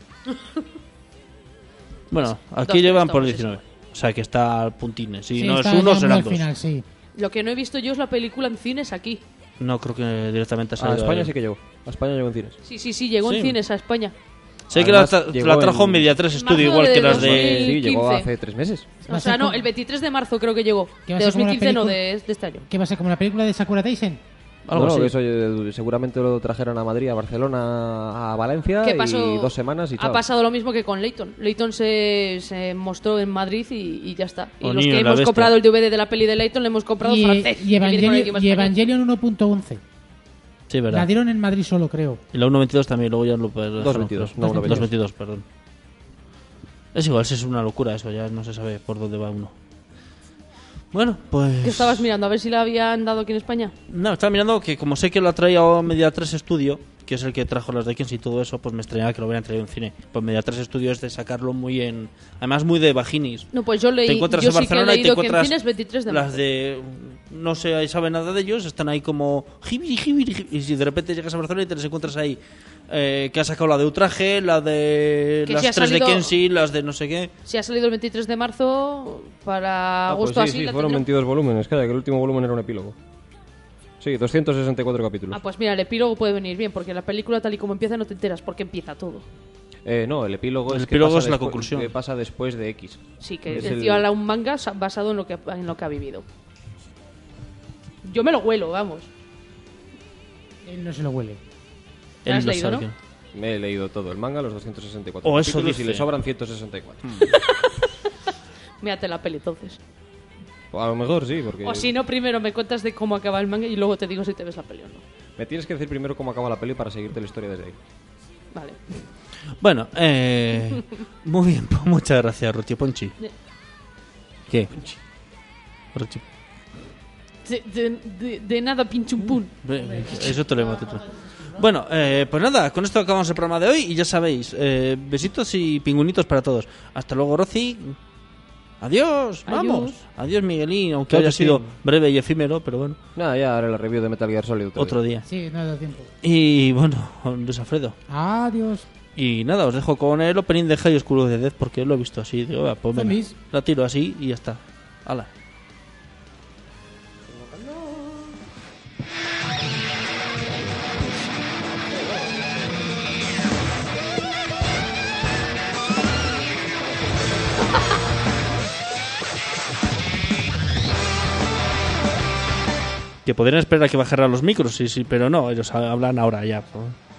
A: Bueno, aquí
B: Dos,
A: llevan
B: tres
A: por
B: tomos,
A: 19. O sea, que está al puntines. Si
C: Sí,
A: no es
C: está
A: uno,
C: ya muy
A: serán
C: al
A: dos.
C: final, sí.
B: Lo que no he visto yo es la película en cines aquí.
A: No creo que directamente ha
D: A
A: salido.
D: España
A: ahí.
D: sí que llegó. A España llegó en cines.
B: Sí, llegó
A: Sí.
B: en cines a España.
A: Sé que la,
D: Además, llegó
A: la trajo
D: en
A: Media 3 Studio,
B: marzo
A: igual
B: de
A: que las
B: 2000.
A: de.
D: Sí, llegó
B: 15.
D: hace 3 meses.
C: Va
B: O
C: a
B: sea,
C: ser
B: no,
C: como-
B: el 23 de marzo creo que llegó.
C: ¿Qué va a
B: De
C: ser como la
B: 2015 no,
C: película?
B: de este año.
C: ¿Qué va a ser como la película de Sakura Taisen?
A: Algo
D: No,
A: así.
D: que eso seguramente lo trajeron a Madrid, a Barcelona, a Valencia
B: ¿Qué pasó?
D: y 2 semanas y chao.
B: Ha pasado lo mismo que con Leighton. Leighton se mostró en Madrid y ya está. Y
A: O
B: los
A: Niño
B: que
A: y la
B: hemos
A: Bestia.
B: comprado el DVD de la peli de Leighton le hemos comprado francés.
C: Y
B: que viene con el idioma español.
C: Evangelion 1.11.
A: Sí,
C: La
A: verdad.
C: dieron en Madrid solo, creo.
A: Y la 1.22 también, luego ya lo dejaron.
D: 2.22, no, 1.22.
A: 2.22, perdón. Es igual, si es una locura eso, ya no se sabe por dónde va uno. Bueno, pues.
B: ¿Qué estabas mirando? A ver si la habían dado aquí en España.
A: No, estaba mirando que como sé que la traía Media 3 Studio, que es el que trajo las de Kens y todo eso, pues me extrañaba que lo hubieran traído en cine. Pues Mediatres Studios de sacarlo muy en... Además muy de bajinis.
B: No, pues yo leí,
A: Te encuentras
B: yo
A: en
B: sí que he
A: Barcelona y te
B: leído que en
A: encuentras
B: cines 23 de
A: las
B: marzo.
A: de... No se sabe nada de ellos, están ahí como... Y si de repente llegas a Barcelona y te las encuentras ahí... que ha sacado la de Ultraje, la de...
B: Que
A: las
B: sí ha
A: 3 de
B: salido-
A: Kenshi, las de no sé qué...
B: Si ha salido el 23 de marzo, para
D: Ah, pues
B: agosto
D: sí,
B: así...
D: sí,
B: la
D: fueron
B: tendremos.
D: 22 volúmenes. Claro, que el último volumen era un epílogo. Sí, 264 capítulos.
B: Ah, pues mira, el epílogo puede venir bien, porque la película tal y como empieza no te enteras porque empieza todo.
D: No, el epílogo
A: El
D: es
A: epílogo
D: que pasa
A: es la
D: después-
A: conclusión.
D: que pasa después de X.
B: Sí, que
D: Es
B: el
D: el-
B: tío habla un manga basado en lo que ha vivido. Yo me lo huelo, vamos.
C: Él no se lo huele.
B: ¿Lo has
A: Él lo
B: leído,
A: sabe
B: no?
A: que-
D: Me he leído todo el manga, los 264
A: O eso
D: capítulos, y
A: dice.
D: le sobran 164.
B: Mírate la peli entonces.
D: O a lo mejor sí, porque...
B: O si no, primero me cuentas de cómo acaba el manga y luego te digo si te ves la peli o no.
D: Me tienes que decir primero cómo acaba la peli para seguirte la historia desde ahí.
B: Vale.
A: Bueno, muy bien, pues muchas gracias, Ruti Ponchi. ¿Qué? Ruti.
B: De nada, pinchumpún.
A: Eso te lo hemos dicho. Bueno, pues nada, con esto acabamos el programa de hoy y ya sabéis, besitos y pingüinitos para todos. Hasta luego, Rosy. Adiós, vamos.
B: Adiós.
A: Adiós, Miguelín, aunque
D: Claro
A: haya
D: que sí.
A: sido breve y efímero, pero bueno,
D: Nada, ya haré la review de Metal Gear Solid
A: otro día.
C: Sí, no ha dado tiempo.
A: Y bueno, Luis Alfredo.
C: Adiós.
A: Y nada, os dejo con el opening de High School of the Dead porque lo he visto así. Digo, va, pues venga,
C: Zombies.
A: la tiro así y ya está. Hala. Que podrían esperar a que bajaran los micros, sí, sí, pero no, ellos hablan ahora ya. Pues.